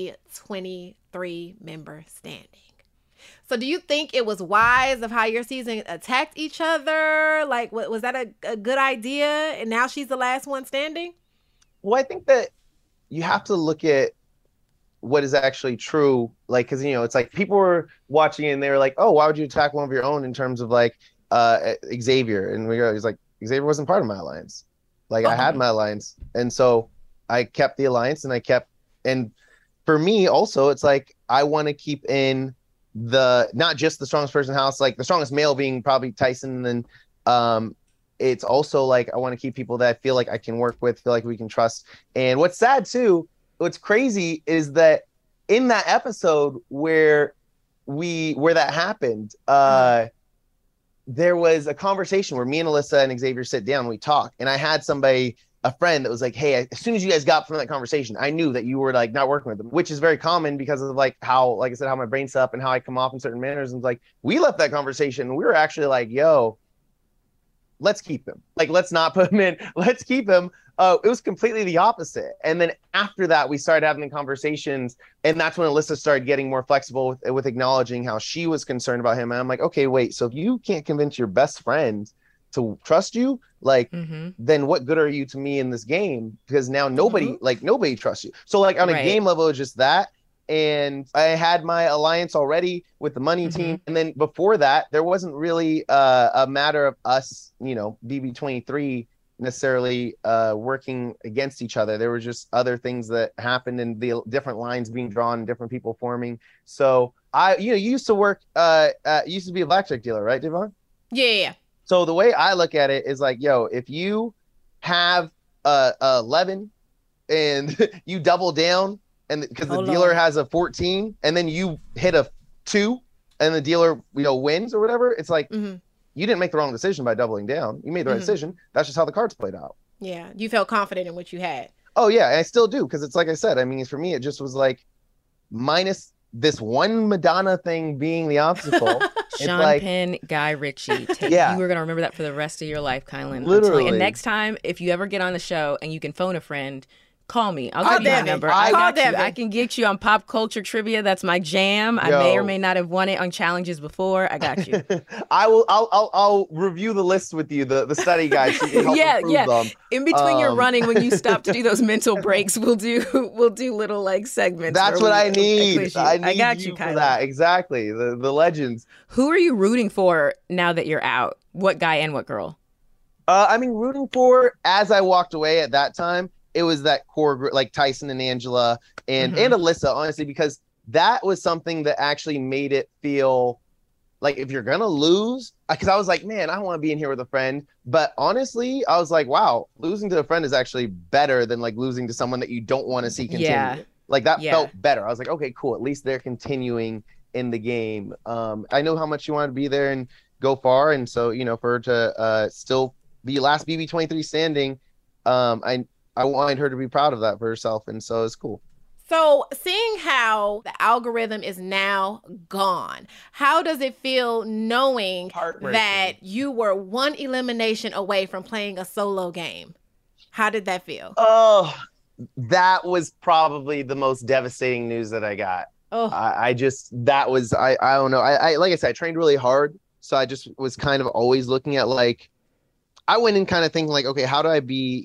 BB23 member standing. So do you think it was wise of how your season attacked each other? Like, was that a good idea? And now she's the last one standing? Well, I think that you have to look at what is actually true. Like, because, you know, it's like people were watching and they were like, oh, why would you attack one of your own, in terms of like, Xavier, and he's like, Xavier wasn't part of my alliance. Like I had my alliance, and so I kept the alliance, and for me also, it's like I want to keep in the not just the strongest person in the house, like the strongest male being probably Tyson, and then it's also like I want to keep people that I feel like I can work with, feel like we can trust. And what's sad too, what's crazy is that in that episode where that happened, there was a conversation where me and Alyssa and Xavier sit down and we talk, and I had a friend that was like, hey, as soon as you guys got from that conversation, I knew that you were like not working with them, which is very common because of like how, like I said, how my brain's set up and how I come off in certain manners. And like, we left that conversation and we were actually like, yo, let's keep him. Like, let's not put him in. Let's keep him. It was completely the opposite. And then after that, we started having the conversations, and that's when Alyssa started getting more flexible with acknowledging how she was concerned about him. And I'm like, okay, wait, so if you can't convince your best friend to trust you, like, then what good are you to me in this game? Because now nobody trusts you. So like on a game level, it's just that. And I had my alliance already with the money team. And then before that, there wasn't really a matter of us, BB23 necessarily working against each other. There were just other things that happened and the different lines being drawn, different people forming. So you used to work, used to be a blackjack dealer, right, Devon? Yeah. So the way I look at it is like, yo, if you have 11 and you double down, and because the dealer has a 14, and then you hit a 2, and the dealer wins or whatever, it's like you didn't make the wrong decision by doubling down. You made the right decision. That's just how the cards played out. Yeah, you felt confident in what you had. Oh yeah, and I still do, because it's like I said. I mean, for me, it just was like minus this one Madonna thing being the obstacle. Sean Penn, Guy Ritchie. Yeah. You were going to remember that for the rest of your life, Kylan. Literally. And next time, if you ever get on the show and you can phone a friend, call me. I'll give you my number. I can get you on pop culture trivia. That's my jam. I may or may not have won it on challenges before. I got you. I'll review the list with you, the study guide. So you can help improve them. In between your running, when you stop to do those mental breaks, we'll do little like segments. That's what I need. I got you, for Kylan. that. Exactly. The legends. Who are you rooting for now that you're out? What guy and what girl? I mean, rooting for, as I walked away at that time, it was that core group, like Tyson and Angela and Alyssa, honestly, because that was something that actually made it feel like if you're going to lose, because I was like, man, I don't want to be in here with a friend. But honestly, I was like, wow, losing to a friend is actually better than like losing to someone that you don't want to see continue. Yeah. Like that felt better. I was like, okay, cool. At least they're continuing in the game. I know how much you want to be there and go far. And so, for her to still be last BB23 standing, I wanted her to be proud of that for herself, and so it's cool. So seeing how the algorithm is now gone, how does it feel knowing that you were one elimination away from playing a solo game? How did that feel? Oh, that was probably the most devastating news that I got. Oh, I don't know. I like I said, I trained really hard, so I just was kind of always looking at like, I went in kind of thinking like, okay, how do I be,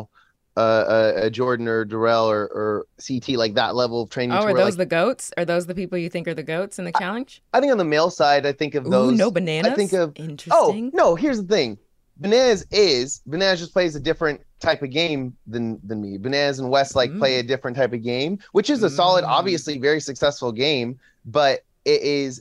a Jordan or Darrell or CT, like that level of training. Oh, are those the GOATs? Are those the people you think are the GOATs in the challenge? I think on the male side, I think of those. Ooh, no Bananas? I think of, interesting. Oh, no, here's the thing. Bananas just plays a different type of game than me. Bananas and Wes play a different type of game, which is a solid, obviously very successful game, but it is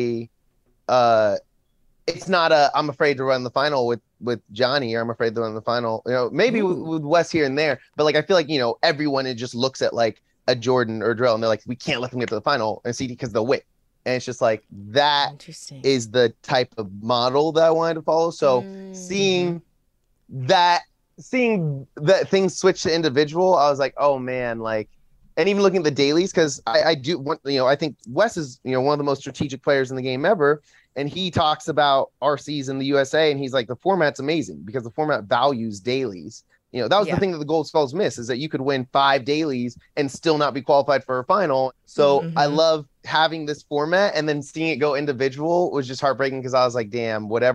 it's not I'm afraid to run the final with Johnny, or I'm afraid to run the final, maybe with Wes here and there, but like I feel like everyone just looks at like a Jordan or Darrell and they're like, we can't let them get to the final and see because they'll win. And it's just like that is the type of model that I wanted to follow. So seeing that things switch to individual, I was like, oh man, like, and even looking at the dailies, because I do want, I think Wes is one of the most strategic players in the game ever. And he talks about RCs in the USA, and he's like, the format's amazing because the format values dailies. That was the thing that the Gold Skulls miss, is that you could win 5 dailies and still not be qualified for a final. So I love having this format, and then seeing it go individual was just heartbreaking, because I was like, damn, whatever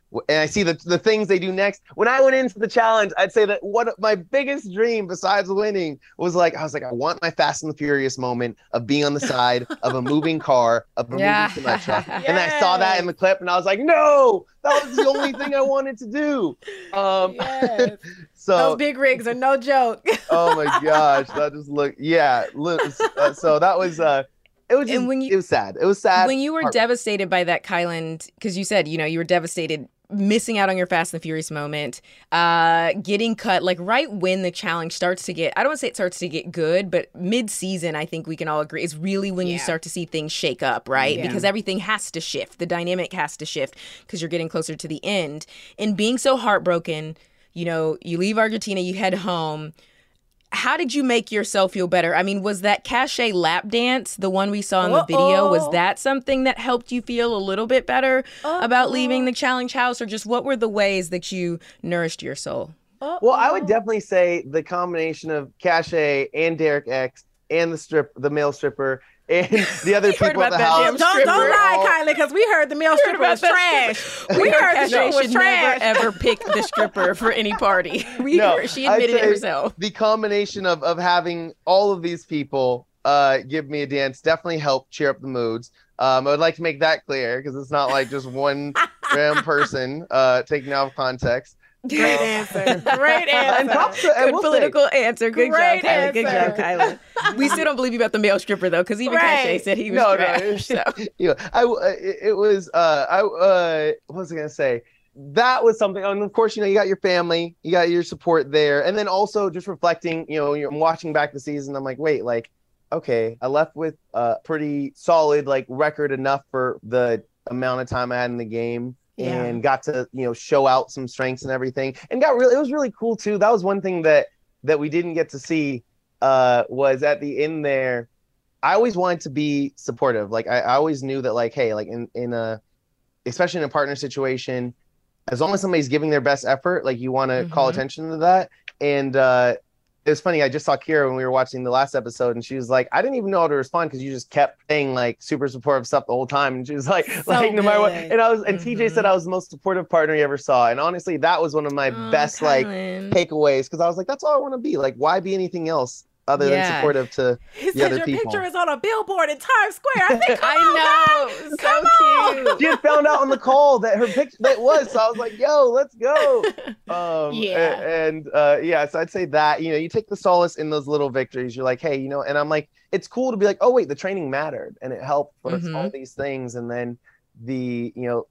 and I see the things they do next. When I went into the challenge, I'd say that one of my biggest dream besides winning was like, I want my Fast and the Furious moment of being on the side of a moving car, of a moving semi-truck. Yes. And I saw that in the clip and I was like, no, that was the only thing I wanted to do. Yes. So Those big rigs are no joke. oh my gosh, that just looked, so that was, it was just, And when you- it was sad. It was sad. When you were devastated by that, Kyland, because you said, you were devastated missing out on your Fast and the Furious moment, getting cut, like right when the challenge starts to get, I don't want to say it starts to get good, but mid-season, I think we can all agree, is really when you start to see things shake up, right? Yeah. Because everything has to shift. The dynamic has to shift because you're getting closer to the end. And being so heartbroken, you leave Argentina, you head home. How did you make yourself feel better? I mean, was that Cache lap dance, the one we saw in the video, was that something that helped you feel a little bit better about leaving the challenge house? Or just what were the ways that you nourished your soul? Well, I would definitely say the combination of Cache and Derek X and the male stripper and the other people at the house. Don't lie, Kylie, because we heard the male stripper was trash. We heard the stripper was should trash. never ever pick the stripper for any party. She admitted it herself. The combination of having all of these people give me a dance definitely helped cheer up the moods. I would like to make that clear because it's not like just one random person taken out of context. Great answer. Great And answer. good Political answer. Good Great job, Kylie. Good answer. job, Kylie. We still don't believe you about the male stripper though, because even Cache said he was trash. So. What was I gonna say? That was something, and of course, you got your family, you got your support there, and then also just reflecting, I'm watching back the season. I'm like, wait, like, okay, I left with a pretty solid record, enough for the amount of time I had in the game. Yeah. And got to show out some strengths and everything, and it was really cool too. That was one thing that we didn't get to see, was at the end there. I always wanted to be supportive. I always knew that hey, especially in a partner situation, as long as somebody's giving their best effort, you want to call attention to that. And it was funny. I just saw Kira when we were watching the last episode, and she was like, I didn't even know how to respond because you just kept saying super supportive stuff the whole time. And she was like, no matter what. And TJ said I was the most supportive partner he ever saw. And honestly, that was one of my best takeaways, because I was like, that's all I want to be. Why be anything else other than supportive to the other people? Your picture is on a billboard in Times Square. I think, I know. So cute. She had found out on the call that her picture that was, so I was like, yo, let's go. So I'd say that, you take the solace in those little victories. You're like, hey, and I'm like, it's cool to be like, oh wait, the training mattered and it helped for all these things. And then the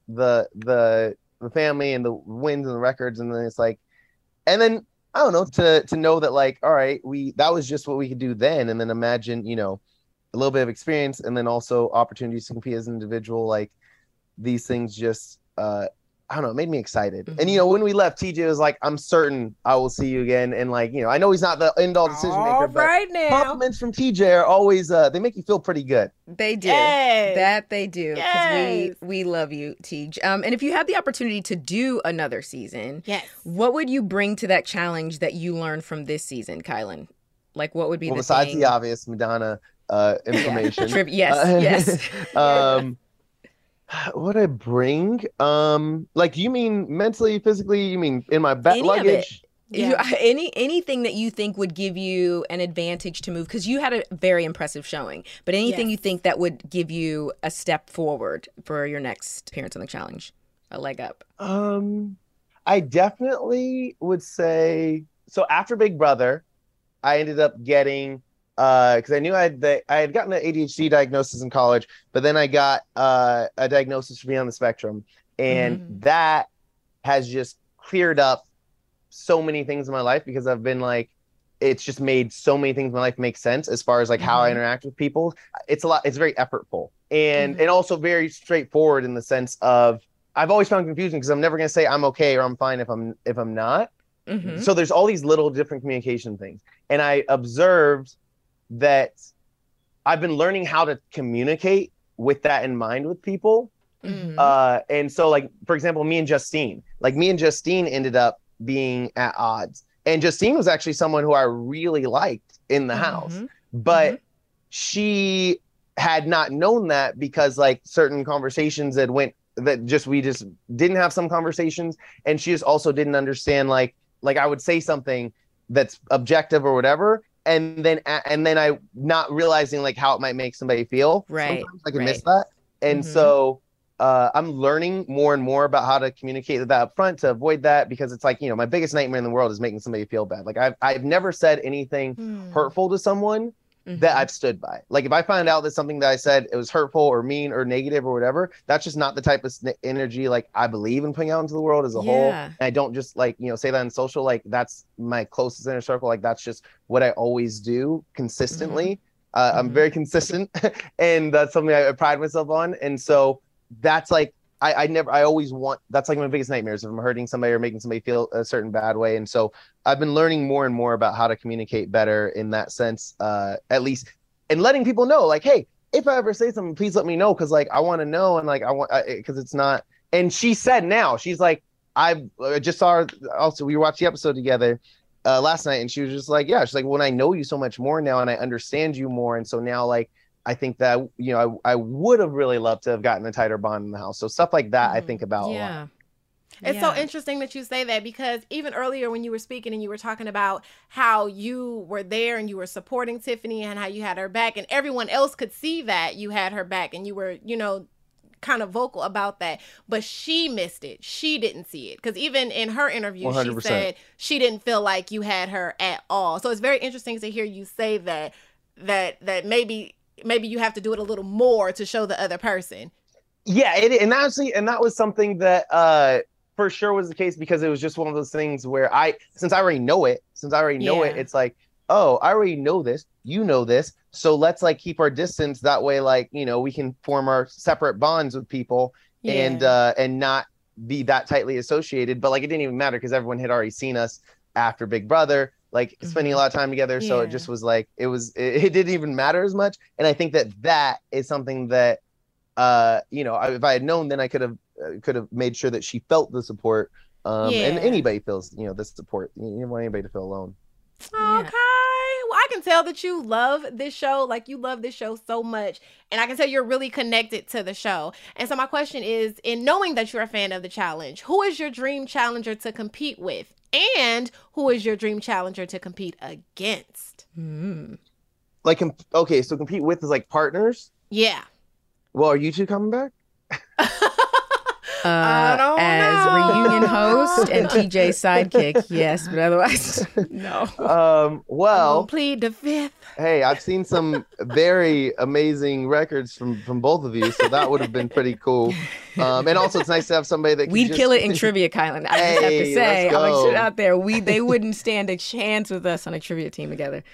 family and the wins and the records, and then it's like, and then I don't know, to know that all right, that was just what we could do then. And then imagine, a little bit of experience and then also opportunities to compete as an individual. These things just, I don't know, it made me excited. And, when we left, TJ was like, I'm certain I will see you again. And I know he's not the end all decision maker, but compliments from TJ are always, they make you feel pretty good. They do. Yes. That they do. Because Yes. we love you, Tej. And if you had the opportunity to do another season, Yes. what would you bring to that challenge that you learned from this season, Kylan? What would be the besides thing? the obvious Madonna information? Yes. What I bring? You mean mentally, physically? You mean in my luggage? Anything that you think would give you an advantage to move, because you had a very impressive showing, but anything you think that would give you a step forward for your next appearance on the challenge, a leg up? I definitely would say, so after Big Brother, I ended up getting, because I knew I had gotten an ADHD diagnosis in college, but then I got a diagnosis for being on the spectrum, and that has just cleared up so many things in my life, because I've been it's just made so many things in my life make sense as far as how I interact with people. It's very effortful and also very straightforward in the sense of, I've always found confusing because I'm never going to say I'm okay or I'm fine if I'm not. So there's all these little different communication things. And I observed that I've been learning how to communicate with that in mind with people. And so for example, me and Justine ended up being at odds. And Justine was actually someone who I really liked in the house, but she had not known that because certain conversations that went that just we just didn't have some conversations, and she just also didn't understand like I would say something that's objective or whatever, and then I not realizing like how it might make somebody feel. Right. Sometimes I can miss that, and so I'm learning more and more about how to communicate that up front to avoid that, because it's like, my biggest nightmare in the world is making somebody feel bad. Like I've never said anything hurtful to someone that I've stood by. Like if I find out that something that I said it was hurtful or mean or negative or whatever, that's just not the type of energy like I believe in putting out into the world as a whole. And I don't just like, say that in social, like that's my closest inner circle. Like that's just what I always do consistently. I'm very consistent and that's something I pride myself on. And so that's like, that's like my biggest nightmares if I'm hurting somebody or making somebody feel a certain bad way. And so I've been learning more and more about how to communicate better in that sense, at least, and letting people know like, hey, if I ever say something, please let me know. Cause like, I want to know. And like, cause it's not, and she said now she's like, I just saw her also, we watched the episode together last night and she was just like, yeah, she's like, when I know you so much more now and I understand you more. And so now like, I think that, I would have really loved to have gotten a tighter bond in the house. So stuff like that, I think about a lot. It's so interesting that you say that, because even earlier when you were speaking and you were talking about how you were there and you were supporting Tiffany and how you had her back and everyone else could see that you had her back and you were, kind of vocal about that, but she missed it. She didn't see it, because even in her interview, 100%. She said she didn't feel like you had her at all. So it's very interesting to hear you say that maybe you have to do it a little more to show the other person. Yeah, and that was something that for sure was the case, because it was just one of those things where since I already know it, it's like, oh, I already know this, this, so let's like keep our distance. That way, like, we can form our separate bonds with people and not be that tightly associated. But like, it didn't even matter because everyone had already seen us after Big Brother, like spending a lot of time together. So it just was like, it didn't even matter as much. And I think that is something that, if I had known, then I could have made sure that she felt the support. And anybody feels, the support. You don't want anybody to feel alone. Okay. Well, I can tell that you love this show. Like, you love this show so much. And I can tell you're really connected to the show. And so my question is, in knowing that you're a fan of the challenge, who is your dream challenger to compete with? And who is your dream challenger to compete against? Like, okay, so compete with is like partners? Yeah. Well, are you two coming back? I don't as know. reunion host and TJ's sidekick, yes, but otherwise, no. Well, plead the fifth. Hey, I've seen some very amazing records from both of you, so that would have been pretty cool. And also, it's nice to have somebody that we'd kill it in Trivia Kylan. I just have to say, I'm like, shit out there. They wouldn't stand a chance with us on a trivia team together.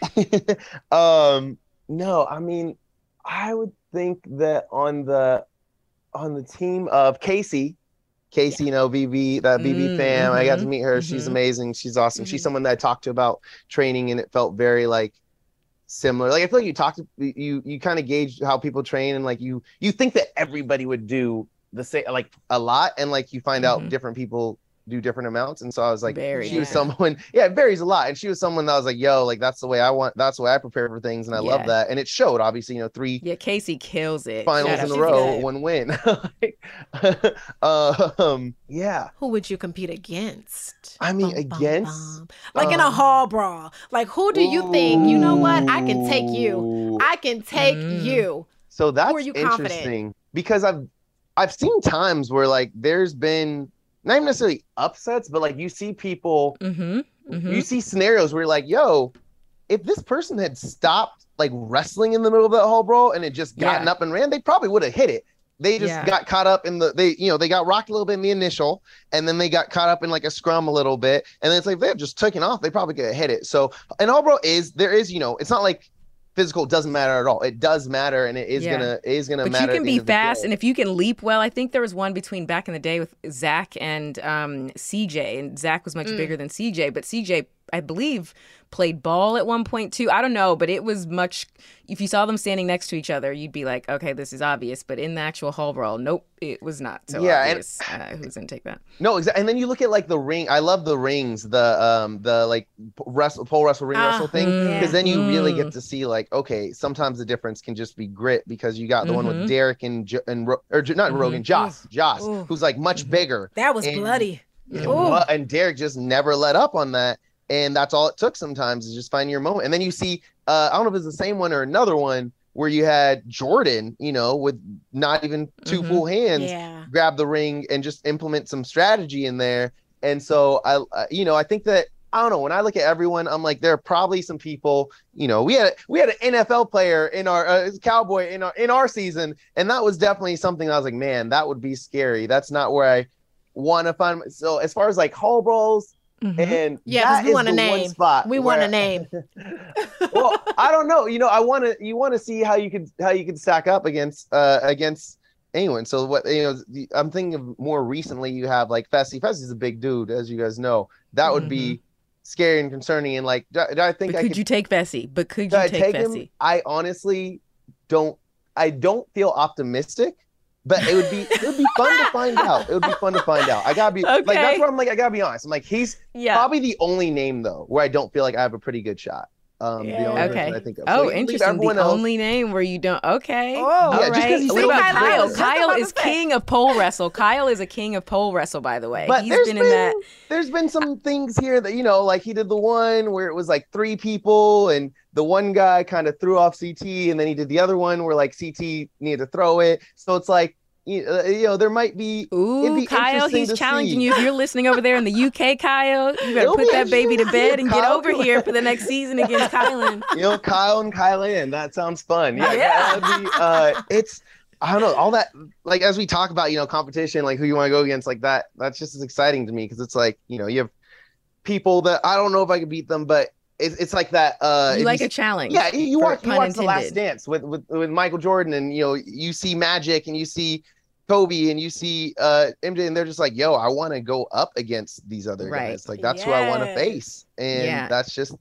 No, I mean, I would think that on the team of Casey, VV, that VV fam, I got to meet her. She's amazing. She's awesome. She's someone that I talked to about training, and it felt very like similar. Like, I feel like you kind of gauge how people train, and like you think that everybody would do the same, like a lot, and like you find out different people do different amounts. And so I was like, she was someone, it varies a lot. And she was someone that I was like, yo, like that's the way I prepare for things. And I love that. And it showed, obviously, 3 Casey kills it. finals in a row, 1 win. Who would you compete against? I mean, against? Like in a hall brawl. Like, who do you think, you know what? I can take you. I can take you. So that's interesting, because I've seen times where like there's been not even necessarily upsets, but like you see people, you see scenarios where you're like, yo, if this person had stopped like wrestling in the middle of that hall brawl and had just gotten up and ran, they probably would have hit it. They just got caught up in they got rocked a little bit in the initial, and then they got caught up in like a scrum a little bit. And then it's like, if they had just taken off, they probably could have hit it. So an all brawl it's not like physical doesn't matter at all. It does matter, and it is gonna but matter. But you can be fast, and if you can leap well. I think there was one between back in the day with Zach and CJ, and Zach was much bigger than CJ, but CJ I believe, played ball at one point too. I don't know, but it was much. If you saw them standing next to each other, you'd be like, okay, this is obvious. But in the actual hall brawl, nope, it was not so obvious. Who's gonna take that? No, exactly. And then you look at like the ring. I love the rings, the like pole wrestle ring wrestle thing, because then you really get to see like, okay, sometimes the difference can just be grit, because you got the one with Derek and not Rogan, Joss, who's like much bigger. That was bloody. And Derek just never let up on that. And that's all it took sometimes, is just finding your moment. And then you see, I don't know if it's the same one or another one, where you had Jordan, with not even two full hands, grab the ring and just implement some strategy in there. And so I think that, I don't know, when I look at everyone, I'm like, there are probably some people, we had an NFL player in our cowboy in our season, and that was definitely something I was like, man, that would be scary. That's not where I want to find. So as far as like hall brawls, and yeah, we want a name. Spot we want a name. Well, I don't know. You want to see how you could stack up against anyone. So what I'm thinking of more recently. You have like Fessy. Fessy's a big dude, as you guys know. That would be scary and concerning. And like, do I think could you take Fessy? But could you take Fessy? I honestly don't. I don't feel optimistic. But it would be fun to find out. It would be fun to find out. I gotta be like, that's what I'm like. I gotta be honest. I'm like, he's probably the only name though where I don't feel like I have a pretty good shot. The only person I think of. So interesting. The only name where you don't. Okay. Oh, all right. What about Kyle? Kyle is king of pole wrestle. Kyle is a king of pole wrestle, by the way. But he's been in that. There's been some things here that like he did the one where it was like 3 people and the one guy kind of threw off CT, and then he did the other one where like CT needed to throw it. So it's like, there might be. Ooh, Kyle, he's challenging you. If you're listening over there in the UK, Kyle, you better put that baby to bed and get over here for the next season against Kylan. Kyle and Kylan. That sounds fun. Yeah. It's, I don't know, all that, like, as we talk about, competition, like who you want to go against, like that, that's just as exciting to me, because it's like, you have people that I don't know if I could beat them, but it's like that. You like a challenge. Yeah, you watch The Last Dance with Michael Jordan, and you see Magic, and you see Kobe, and you see MJ, and they're just like, yo, I want to go up against these other guys. Like that's who I want to face, and that's just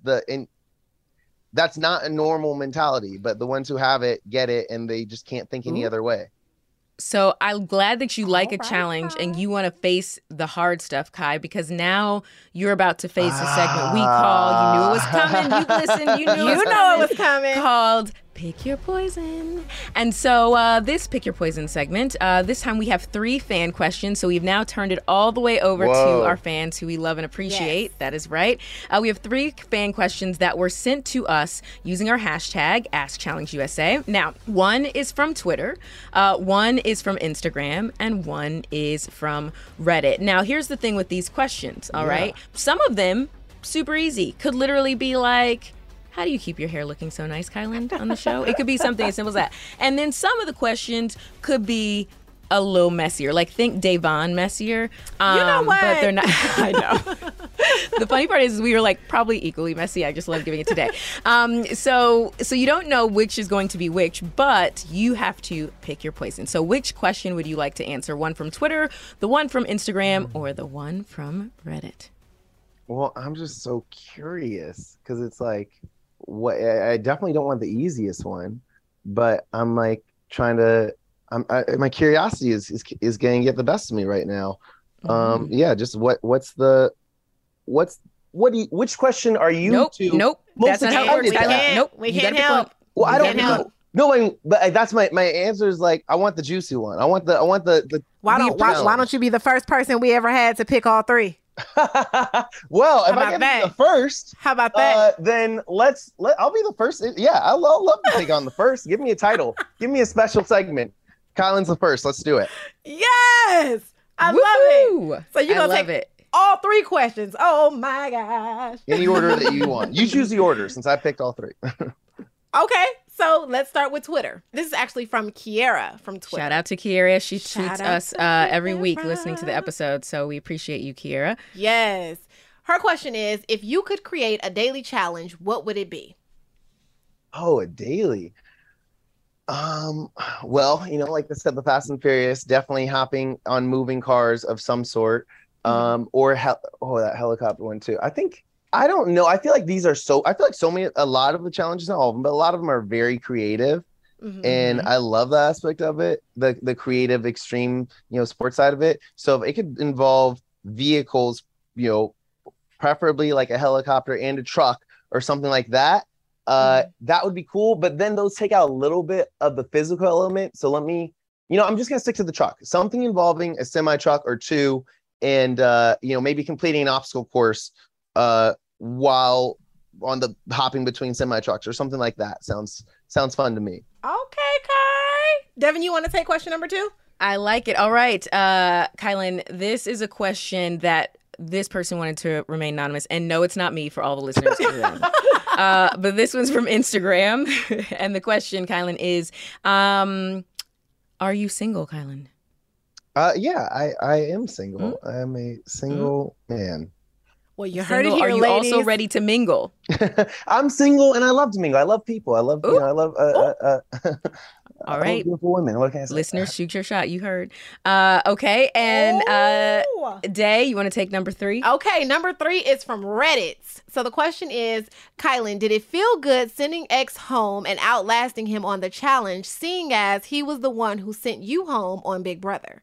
that's not a normal mentality. But the ones who have it get it, and they just can't think any other way. So I'm glad that you like a challenge and you want to face the hard stuff, Kai, because now you're about to face a segment we call, you knew it was coming, you listened, you knew it was coming, called Pick Your Poison. And so this Pick Your Poison segment, this time we have 3 fan questions. So we've now turned it all the way over to our fans who we love and appreciate. Yes. That is right. We have 3 fan questions that were sent to us using our hashtag AskChallengeUSA. Now, one is from Twitter, one is from Instagram, and one is from Reddit. Now, here's the thing with these questions, all right? Some of them, super easy, could literally be like, how do you keep your hair looking so nice, Kylan, on the show? It could be something as simple as that. And then some of the questions could be a little messier. Like, think Davon messier. You know what? But they're not. I know. The funny part is we were like probably equally messy. I just love giving it today. So you don't know which is going to be which, but you have to pick your poison. So which question would you like to answer? One from Twitter, the one from Instagram, or the one from Reddit? Well, I'm just so curious, because it's like, I definitely don't want the easiest one, but I'm like trying to. My curiosity is going to get the best of me right now. Just which question are you? Nope. That's not how it works. We can't help. Well, I don't know. No, but that's my answer is like, I want the juicy one. I want the. Why don't you be the first person we ever had to pick all 3? Well, if I get the first, how about that? Then I'll be the first. Yeah, I'll love to take on the first. Give me a title. Give me a special segment. Kylan's the first. Let's do it. Yes, I love it. So you're gonna take all 3 questions. Oh my gosh! Any order that you want. You choose the order, since I picked all 3. Okay. So let's start with Twitter. This is actually from Kiera from Twitter. Shout out to Kiera. She tweets us every week listening to the episode. So we appreciate you, Kiera. Yes. Her question is, if you could create a daily challenge, what would it be? Oh, a daily. Well, like I said, the Fast and Furious, definitely hopping on moving cars of some sort. Or that helicopter one too. I think I don't know. I feel like a lot of the challenges, not all of them, but a lot of them are very creative. And I love that aspect of it, the creative, extreme, sports side of it. So if it could involve vehicles, preferably like a helicopter and a truck or something like that, that would be cool. But then those take out a little bit of the physical element. So I'm just gonna stick to the truck. Something involving a semi truck or two, and maybe completing an obstacle course while on the hopping between semi trucks or something like that. Sounds fun to me. Okay, Kai. Devin, you want to take question number 2? I like it. All right, Kylan, this is a question that this person wanted to remain anonymous. And no, it's not me for all the listeners. But this one's from Instagram. And the question, Kylan, is, are you single, Kylan? Yeah, I am single. I am a single man. Well, you heard it here, Are you ladies. also ready to mingle? I'm single and I love to mingle. I love people. I love, all right, beautiful women. What can I say? Listeners, shoot your shot. You heard. Okay, and Day, you want to take number 3? Okay, number 3 is from Reddit. So the question is, Kylan, did it feel good sending X home and outlasting him on the challenge, seeing as he was the one who sent you home on Big Brother?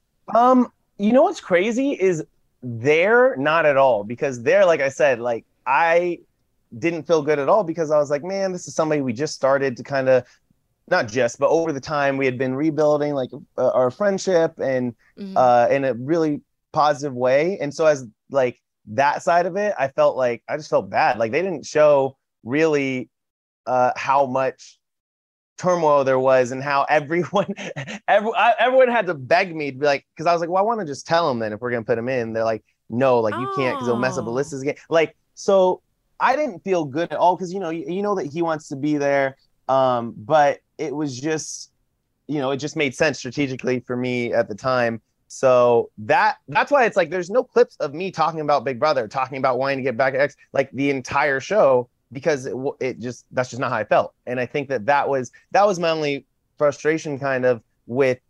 What's crazy is there, not at all, because there, like I said, like I didn't feel good at all because I was like, man, this is somebody we just started to kind of, not just, but over the time we had been rebuilding like our friendship and in a really positive way. And so as like that side of it, I just felt bad. Like they didn't show really how much turmoil there was and how everyone had to beg me to be like, because I was like, well, I want to just tell them then if we're gonna put them in. They're like, no, like you can't because it'll mess up Alyssa's game. Like, so I didn't feel good at all because you know that he wants to be there, but it was just, it just made sense strategically for me at the time. So that's why it's like there's no clips of me talking about Big Brother, talking about wanting to get back at X like the entire show, because that's just not how I felt. And I think that was my only frustration kind of with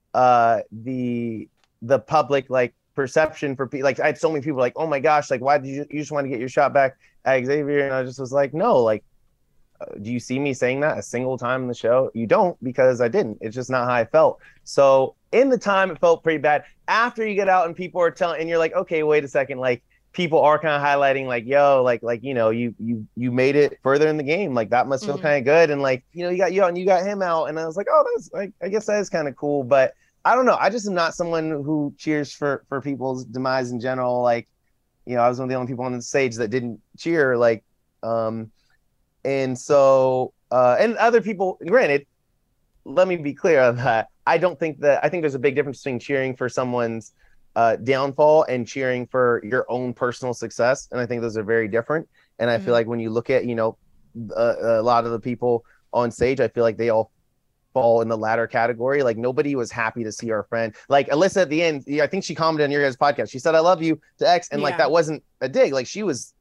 the public like perception for people. Like I had so many people like, oh my gosh, like why did you just want to get your shot back at Xavier? And I just was like, no, like do you see me saying that a single time in the show? You don't, because I didn't. It's just not how I felt. So in the time it felt pretty bad. After you get out and people are telling, and you're like, okay, wait a second, like people are kind of highlighting like, yo, like you made it further in the game, like that must feel kind of good, and like you got you out and you got him out, and I was like, oh, that's like, I guess that is kind of cool. But I don't know, I just am not someone who cheers for people's demise in general. Like I was one of the only people on the stage that didn't cheer, like and so and other people, granted, let me be clear on that, I think there's a big difference between cheering for someone's downfall and cheering for your own personal success, and I think those are very different. And I feel like when you look at a lot of the people on stage, I feel like they all fall in the latter category. Like nobody was happy to see our friend, like Alyssa at the end. I think she commented on your guys' podcast, she said I love you to X, and like that wasn't a dig. Like she was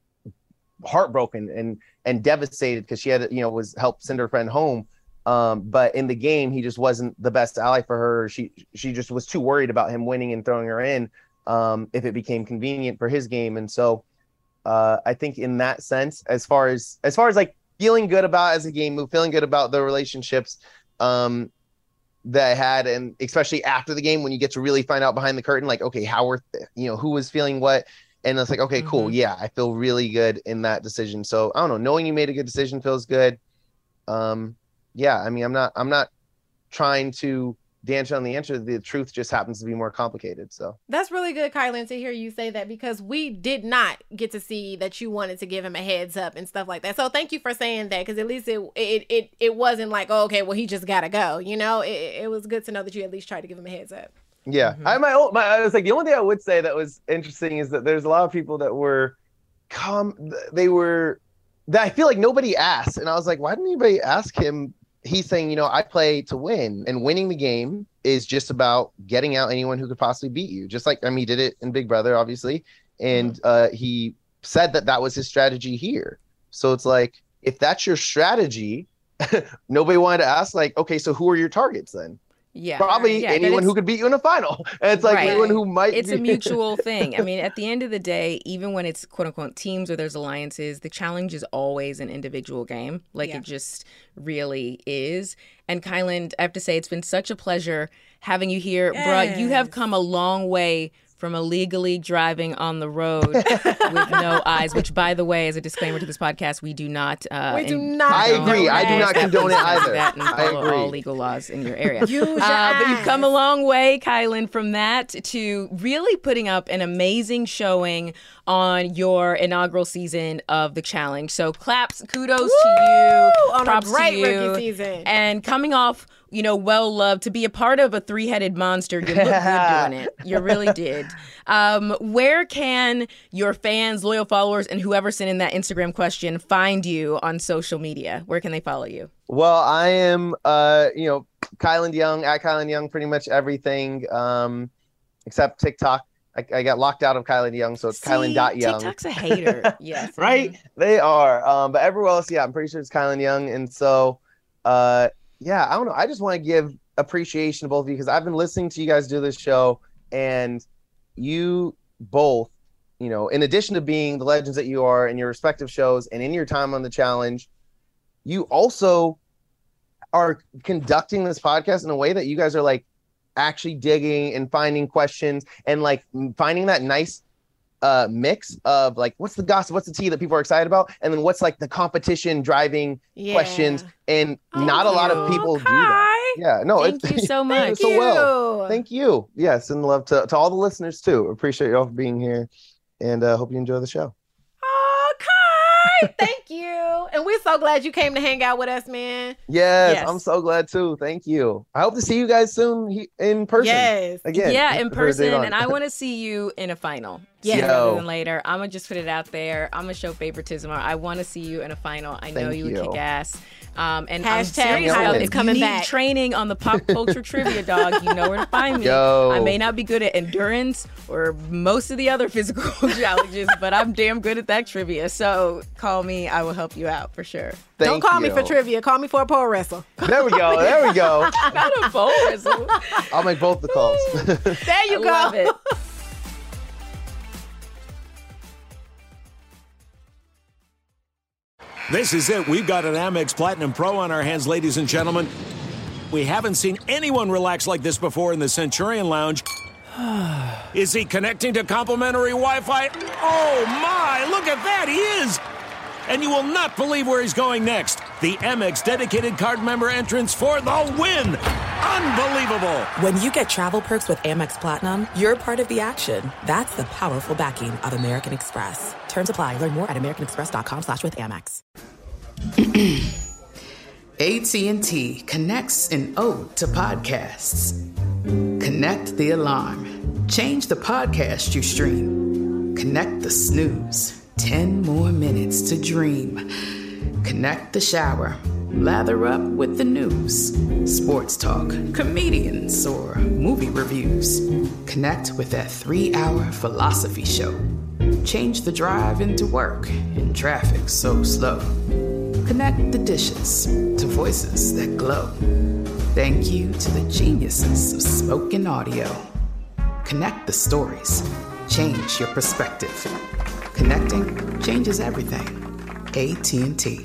heartbroken and devastated because she had was helped send her friend home. But in the game, he just wasn't the best ally for her. She just was too worried about him winning and throwing her in if it became convenient for his game. And so I think in that sense, as far as like feeling good about as a game move, feeling good about the relationships that I had, and especially after the game when you get to really find out behind the curtain, like, okay, how were who was feeling what. And it's like, okay, cool. Yeah, I feel really good in that decision. So I don't know, knowing you made a good decision feels good. Yeah, I mean, I'm not trying to dance on the answer. The truth just happens to be more complicated. So that's really good, Kylan, to hear you say that, because we did not get to see that you wanted to give him a heads up and stuff like that. So thank you for saying that, because at least it wasn't like, oh, okay, well, he just gotta go. It was good to know that you at least tried to give him a heads up. Yeah, I was like, the only thing I would say that was interesting is that there's a lot of people that were that I feel like nobody asked, and I was like, why didn't anybody ask him? He's saying, I play to win, and winning the game is just about getting out anyone who could possibly beat you. Just like, he did it in Big Brother, obviously. And he said that was his strategy here. So it's like, if that's your strategy, nobody wanted to ask, like, okay, so who are your targets then? probably anyone who could beat you in a final. And it's like anyone who might. It's a mutual thing. I mean, at the end of the day, even when it's quote unquote teams or there's alliances, the challenge is always an individual game. Like it just really is. And Kyland, I have to say, it's been such a pleasure having you here. Bruh, you have come a long way from illegally driving on the road with no eyes, which, by the way, as a disclaimer to this podcast, we do not. We do not. I agree. I do not condone it either. I agree. All legal laws in your area. But you've come a long way, Kyland, from that to really putting up an amazing showing on your inaugural season of the challenge. So kudos to you. On props a great to you. rookie season. And coming off, well loved, to be a part of a three-headed monster. You look good doing it. You really did. Where can your fans, loyal followers, and whoever sent in that Instagram question find you on social media? Where can they follow you? Well, I am, Kyland Young, at Kyland Young, pretty much everything except TikTok. I got locked out of Kyland Young, so it's Kyland.Young. TikTok's a hater. Yes. Right? They are. But everywhere else, I'm pretty sure it's Kyland Young. And so, I don't know. I just want to give appreciation to both of you because I've been listening to you guys do this show, and you both, in addition to being the legends that you are in your respective shows and in your time on the challenge, you also are conducting this podcast in a way that you guys are like actually digging and finding questions and like finding that nice mix of like, what's the gossip, what's the tea that people are excited about, and then what's like the competition driving questions, and not a lot of people do that. Yeah, no, thank you so much. So well. Thank you. Yes, and love to all the listeners too. Appreciate you all for being here, and hope you enjoy the show. Oh, Kai, thank you. And we're so glad you came to hang out with us, man. Yes, I'm so glad too. Thank you. I hope to see you guys soon in person. Yes. Again. Yeah, in person. And I want to see you in a final. Yeah. Rather than later. I'm going to just put it out there. I'm going to show favoritism. I want to see you in a final. I know you would kick ass. And I'm serious about it. If you need training on the pop culture trivia, dog, you know where to find me. I may not be good at endurance or most of the other physical challenges, but I'm damn good at that trivia. So call me. I will help you out for sure. Don't call me for trivia. Call me for a pole wrestle. There we go. There we go. Not a pole wrestle. I'll make both the calls. There you go. Love it. This is it. We've got an Amex Platinum Pro on our hands, ladies and gentlemen. We haven't seen anyone relax like this before in the Centurion Lounge. Is he connecting to complimentary Wi-Fi? Oh, my! Look at that! He is! And you will not believe where he's going next. The Amex dedicated card member entrance for the win! Unbelievable! When you get travel perks with Amex Platinum, you're part of the action. That's the powerful backing of American Express. Terms apply. Learn more at americanexpress.com/withAmex. AT&T connects an ode to podcasts. Connect the alarm. Change the podcast you stream. Connect the snooze. 10 more minutes to dream. Connect the shower. Lather up with the news. Sports talk, comedians, or movie reviews. Connect with that 3-hour philosophy show. Change the drive into work in traffic so slow. Connect the dishes to voices that glow. Thank you to the geniuses of spoken audio. Connect the stories. Change your perspective. Connecting changes everything. AT&T.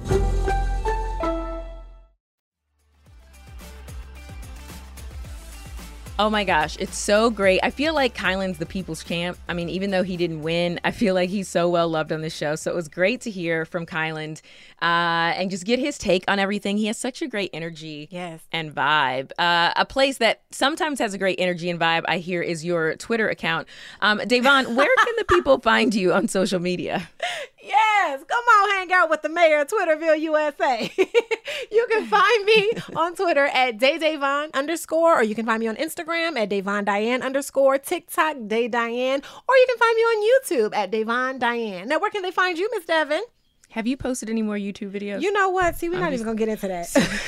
Oh my gosh, it's so great. I feel like Kyland's the people's champ. I mean, even though he didn't win, I feel like he's so well loved on this show. So it was great to hear from Kyland and just get his take on everything. He has such a great energy and vibe. A place that sometimes has a great energy and vibe, I hear, is your Twitter account. Da'Vonne, where can the people find you on social media? Yes, come on, hang out with the mayor of Twitterville, USA. You can find me on Twitter at DayDavon_, or you can find me on Instagram at DavonDiane_, TikTok, DayDiane, or you can find me on YouTube at DavonDiane. Now, where can they find you, Miss Devin? Have you posted any more YouTube videos? You know what? See, we're not even going to get into that.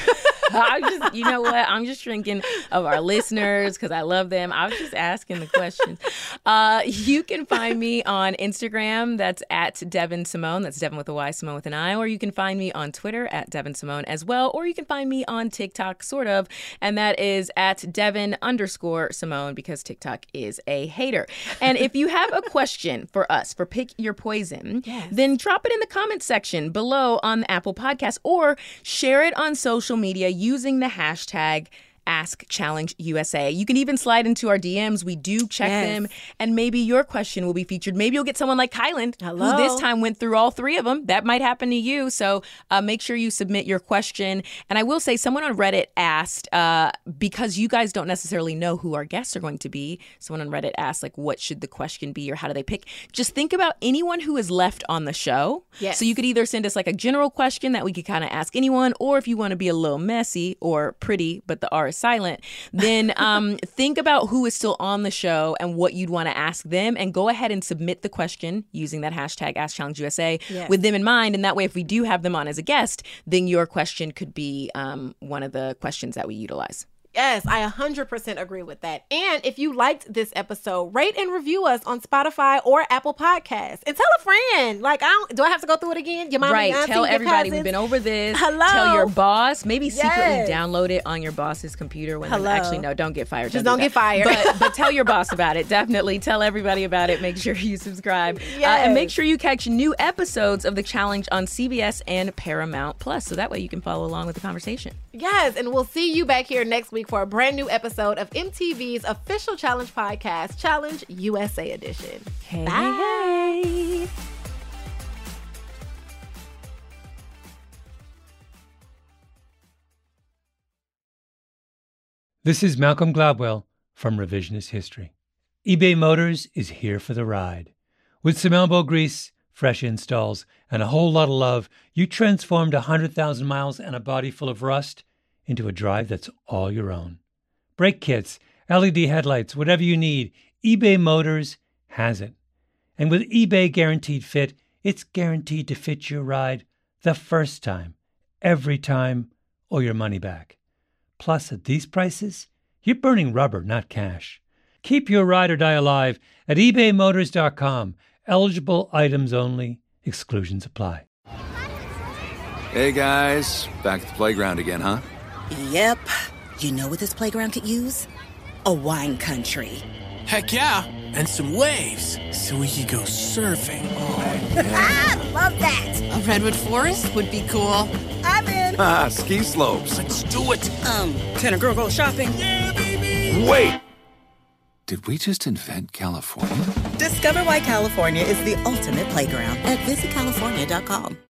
You know what? I'm just thinking of our listeners because I love them. I was just asking the questions. You can find me on Instagram. That's at Devin Simone. That's Devin with a Y, Simone with an I. Or you can find me on Twitter at Devin Simone as well. Or you can find me on TikTok, sort of. And that is at Devin_Simone because TikTok is a hater. And if you have a question for us for Pick Your Poison, then drop it in the comments section below on the Apple Podcast or share it on social media using the hashtag #AskChallengeUSA. You can even slide into our DMs. We do check them, and maybe your question will be featured. Maybe you'll get someone like Kylan, who this time went through all 3 of them. That might happen to you, so make sure you submit your question. And I will say, someone on Reddit asked, because you guys don't necessarily know who our guests are going to be, someone on Reddit asked, like, what should the question be or how do they pick? Just think about anyone who is left on the show. Yes. So you could either send us like a general question that we could kind of ask anyone, or if you want to be a little messy or pretty, but the R is silent, then think about who is still on the show and what you'd want to ask them, and go ahead and submit the question using that hashtag #AskChallengeUSA with them in mind. And that way, if we do have them on as a guest, then your question could be one of the questions that we utilize. Yes, I 100% agree with that. And if you liked this episode, rate and review us on Spotify or Apple Podcasts. And tell a friend. Like, do I have to go through it again? Your mom, right. Your auntie, tell your everybody cousins. we've been over this. Hello. Tell your boss. Maybe secretly download it on your boss's computer. Actually, no, don't get fired. Just don't get fired. But tell your boss about it. Definitely tell everybody about it. Make sure you subscribe. And make sure you catch new episodes of The Challenge on CBS and Paramount Plus. So that way you can follow along with the conversation. Yes, and we'll see you back here next week for a brand new episode of MTV's official Challenge podcast, Challenge USA Edition. Hey, bye. Hey. This is Malcolm Gladwell from Revisionist History. eBay Motors is here for the ride. With some elbow grease, fresh installs, and a whole lot of love, you transformed 100,000 miles and a body full of rust into a drive that's all your own. Brake kits, LED headlights, whatever you need, eBay Motors has it. And with eBay Guaranteed Fit, it's guaranteed to fit your ride the first time, every time, or your money back. Plus, at these prices, you're burning rubber, not cash. Keep your ride or die alive at ebaymotors.com. Eligible items only. Exclusions apply. Hey, guys. Back at the playground again, huh? Yep. You know what this playground could use? A wine country. Heck yeah. And some waves so we could go surfing. Oh, yeah. Love that. A redwood forest would be cool. I'm in. Ski slopes. Let's do it. Can a girl go shopping? Yeah, baby. Wait. Did we just invent California? Discover why California is the ultimate playground at visitcalifornia.com.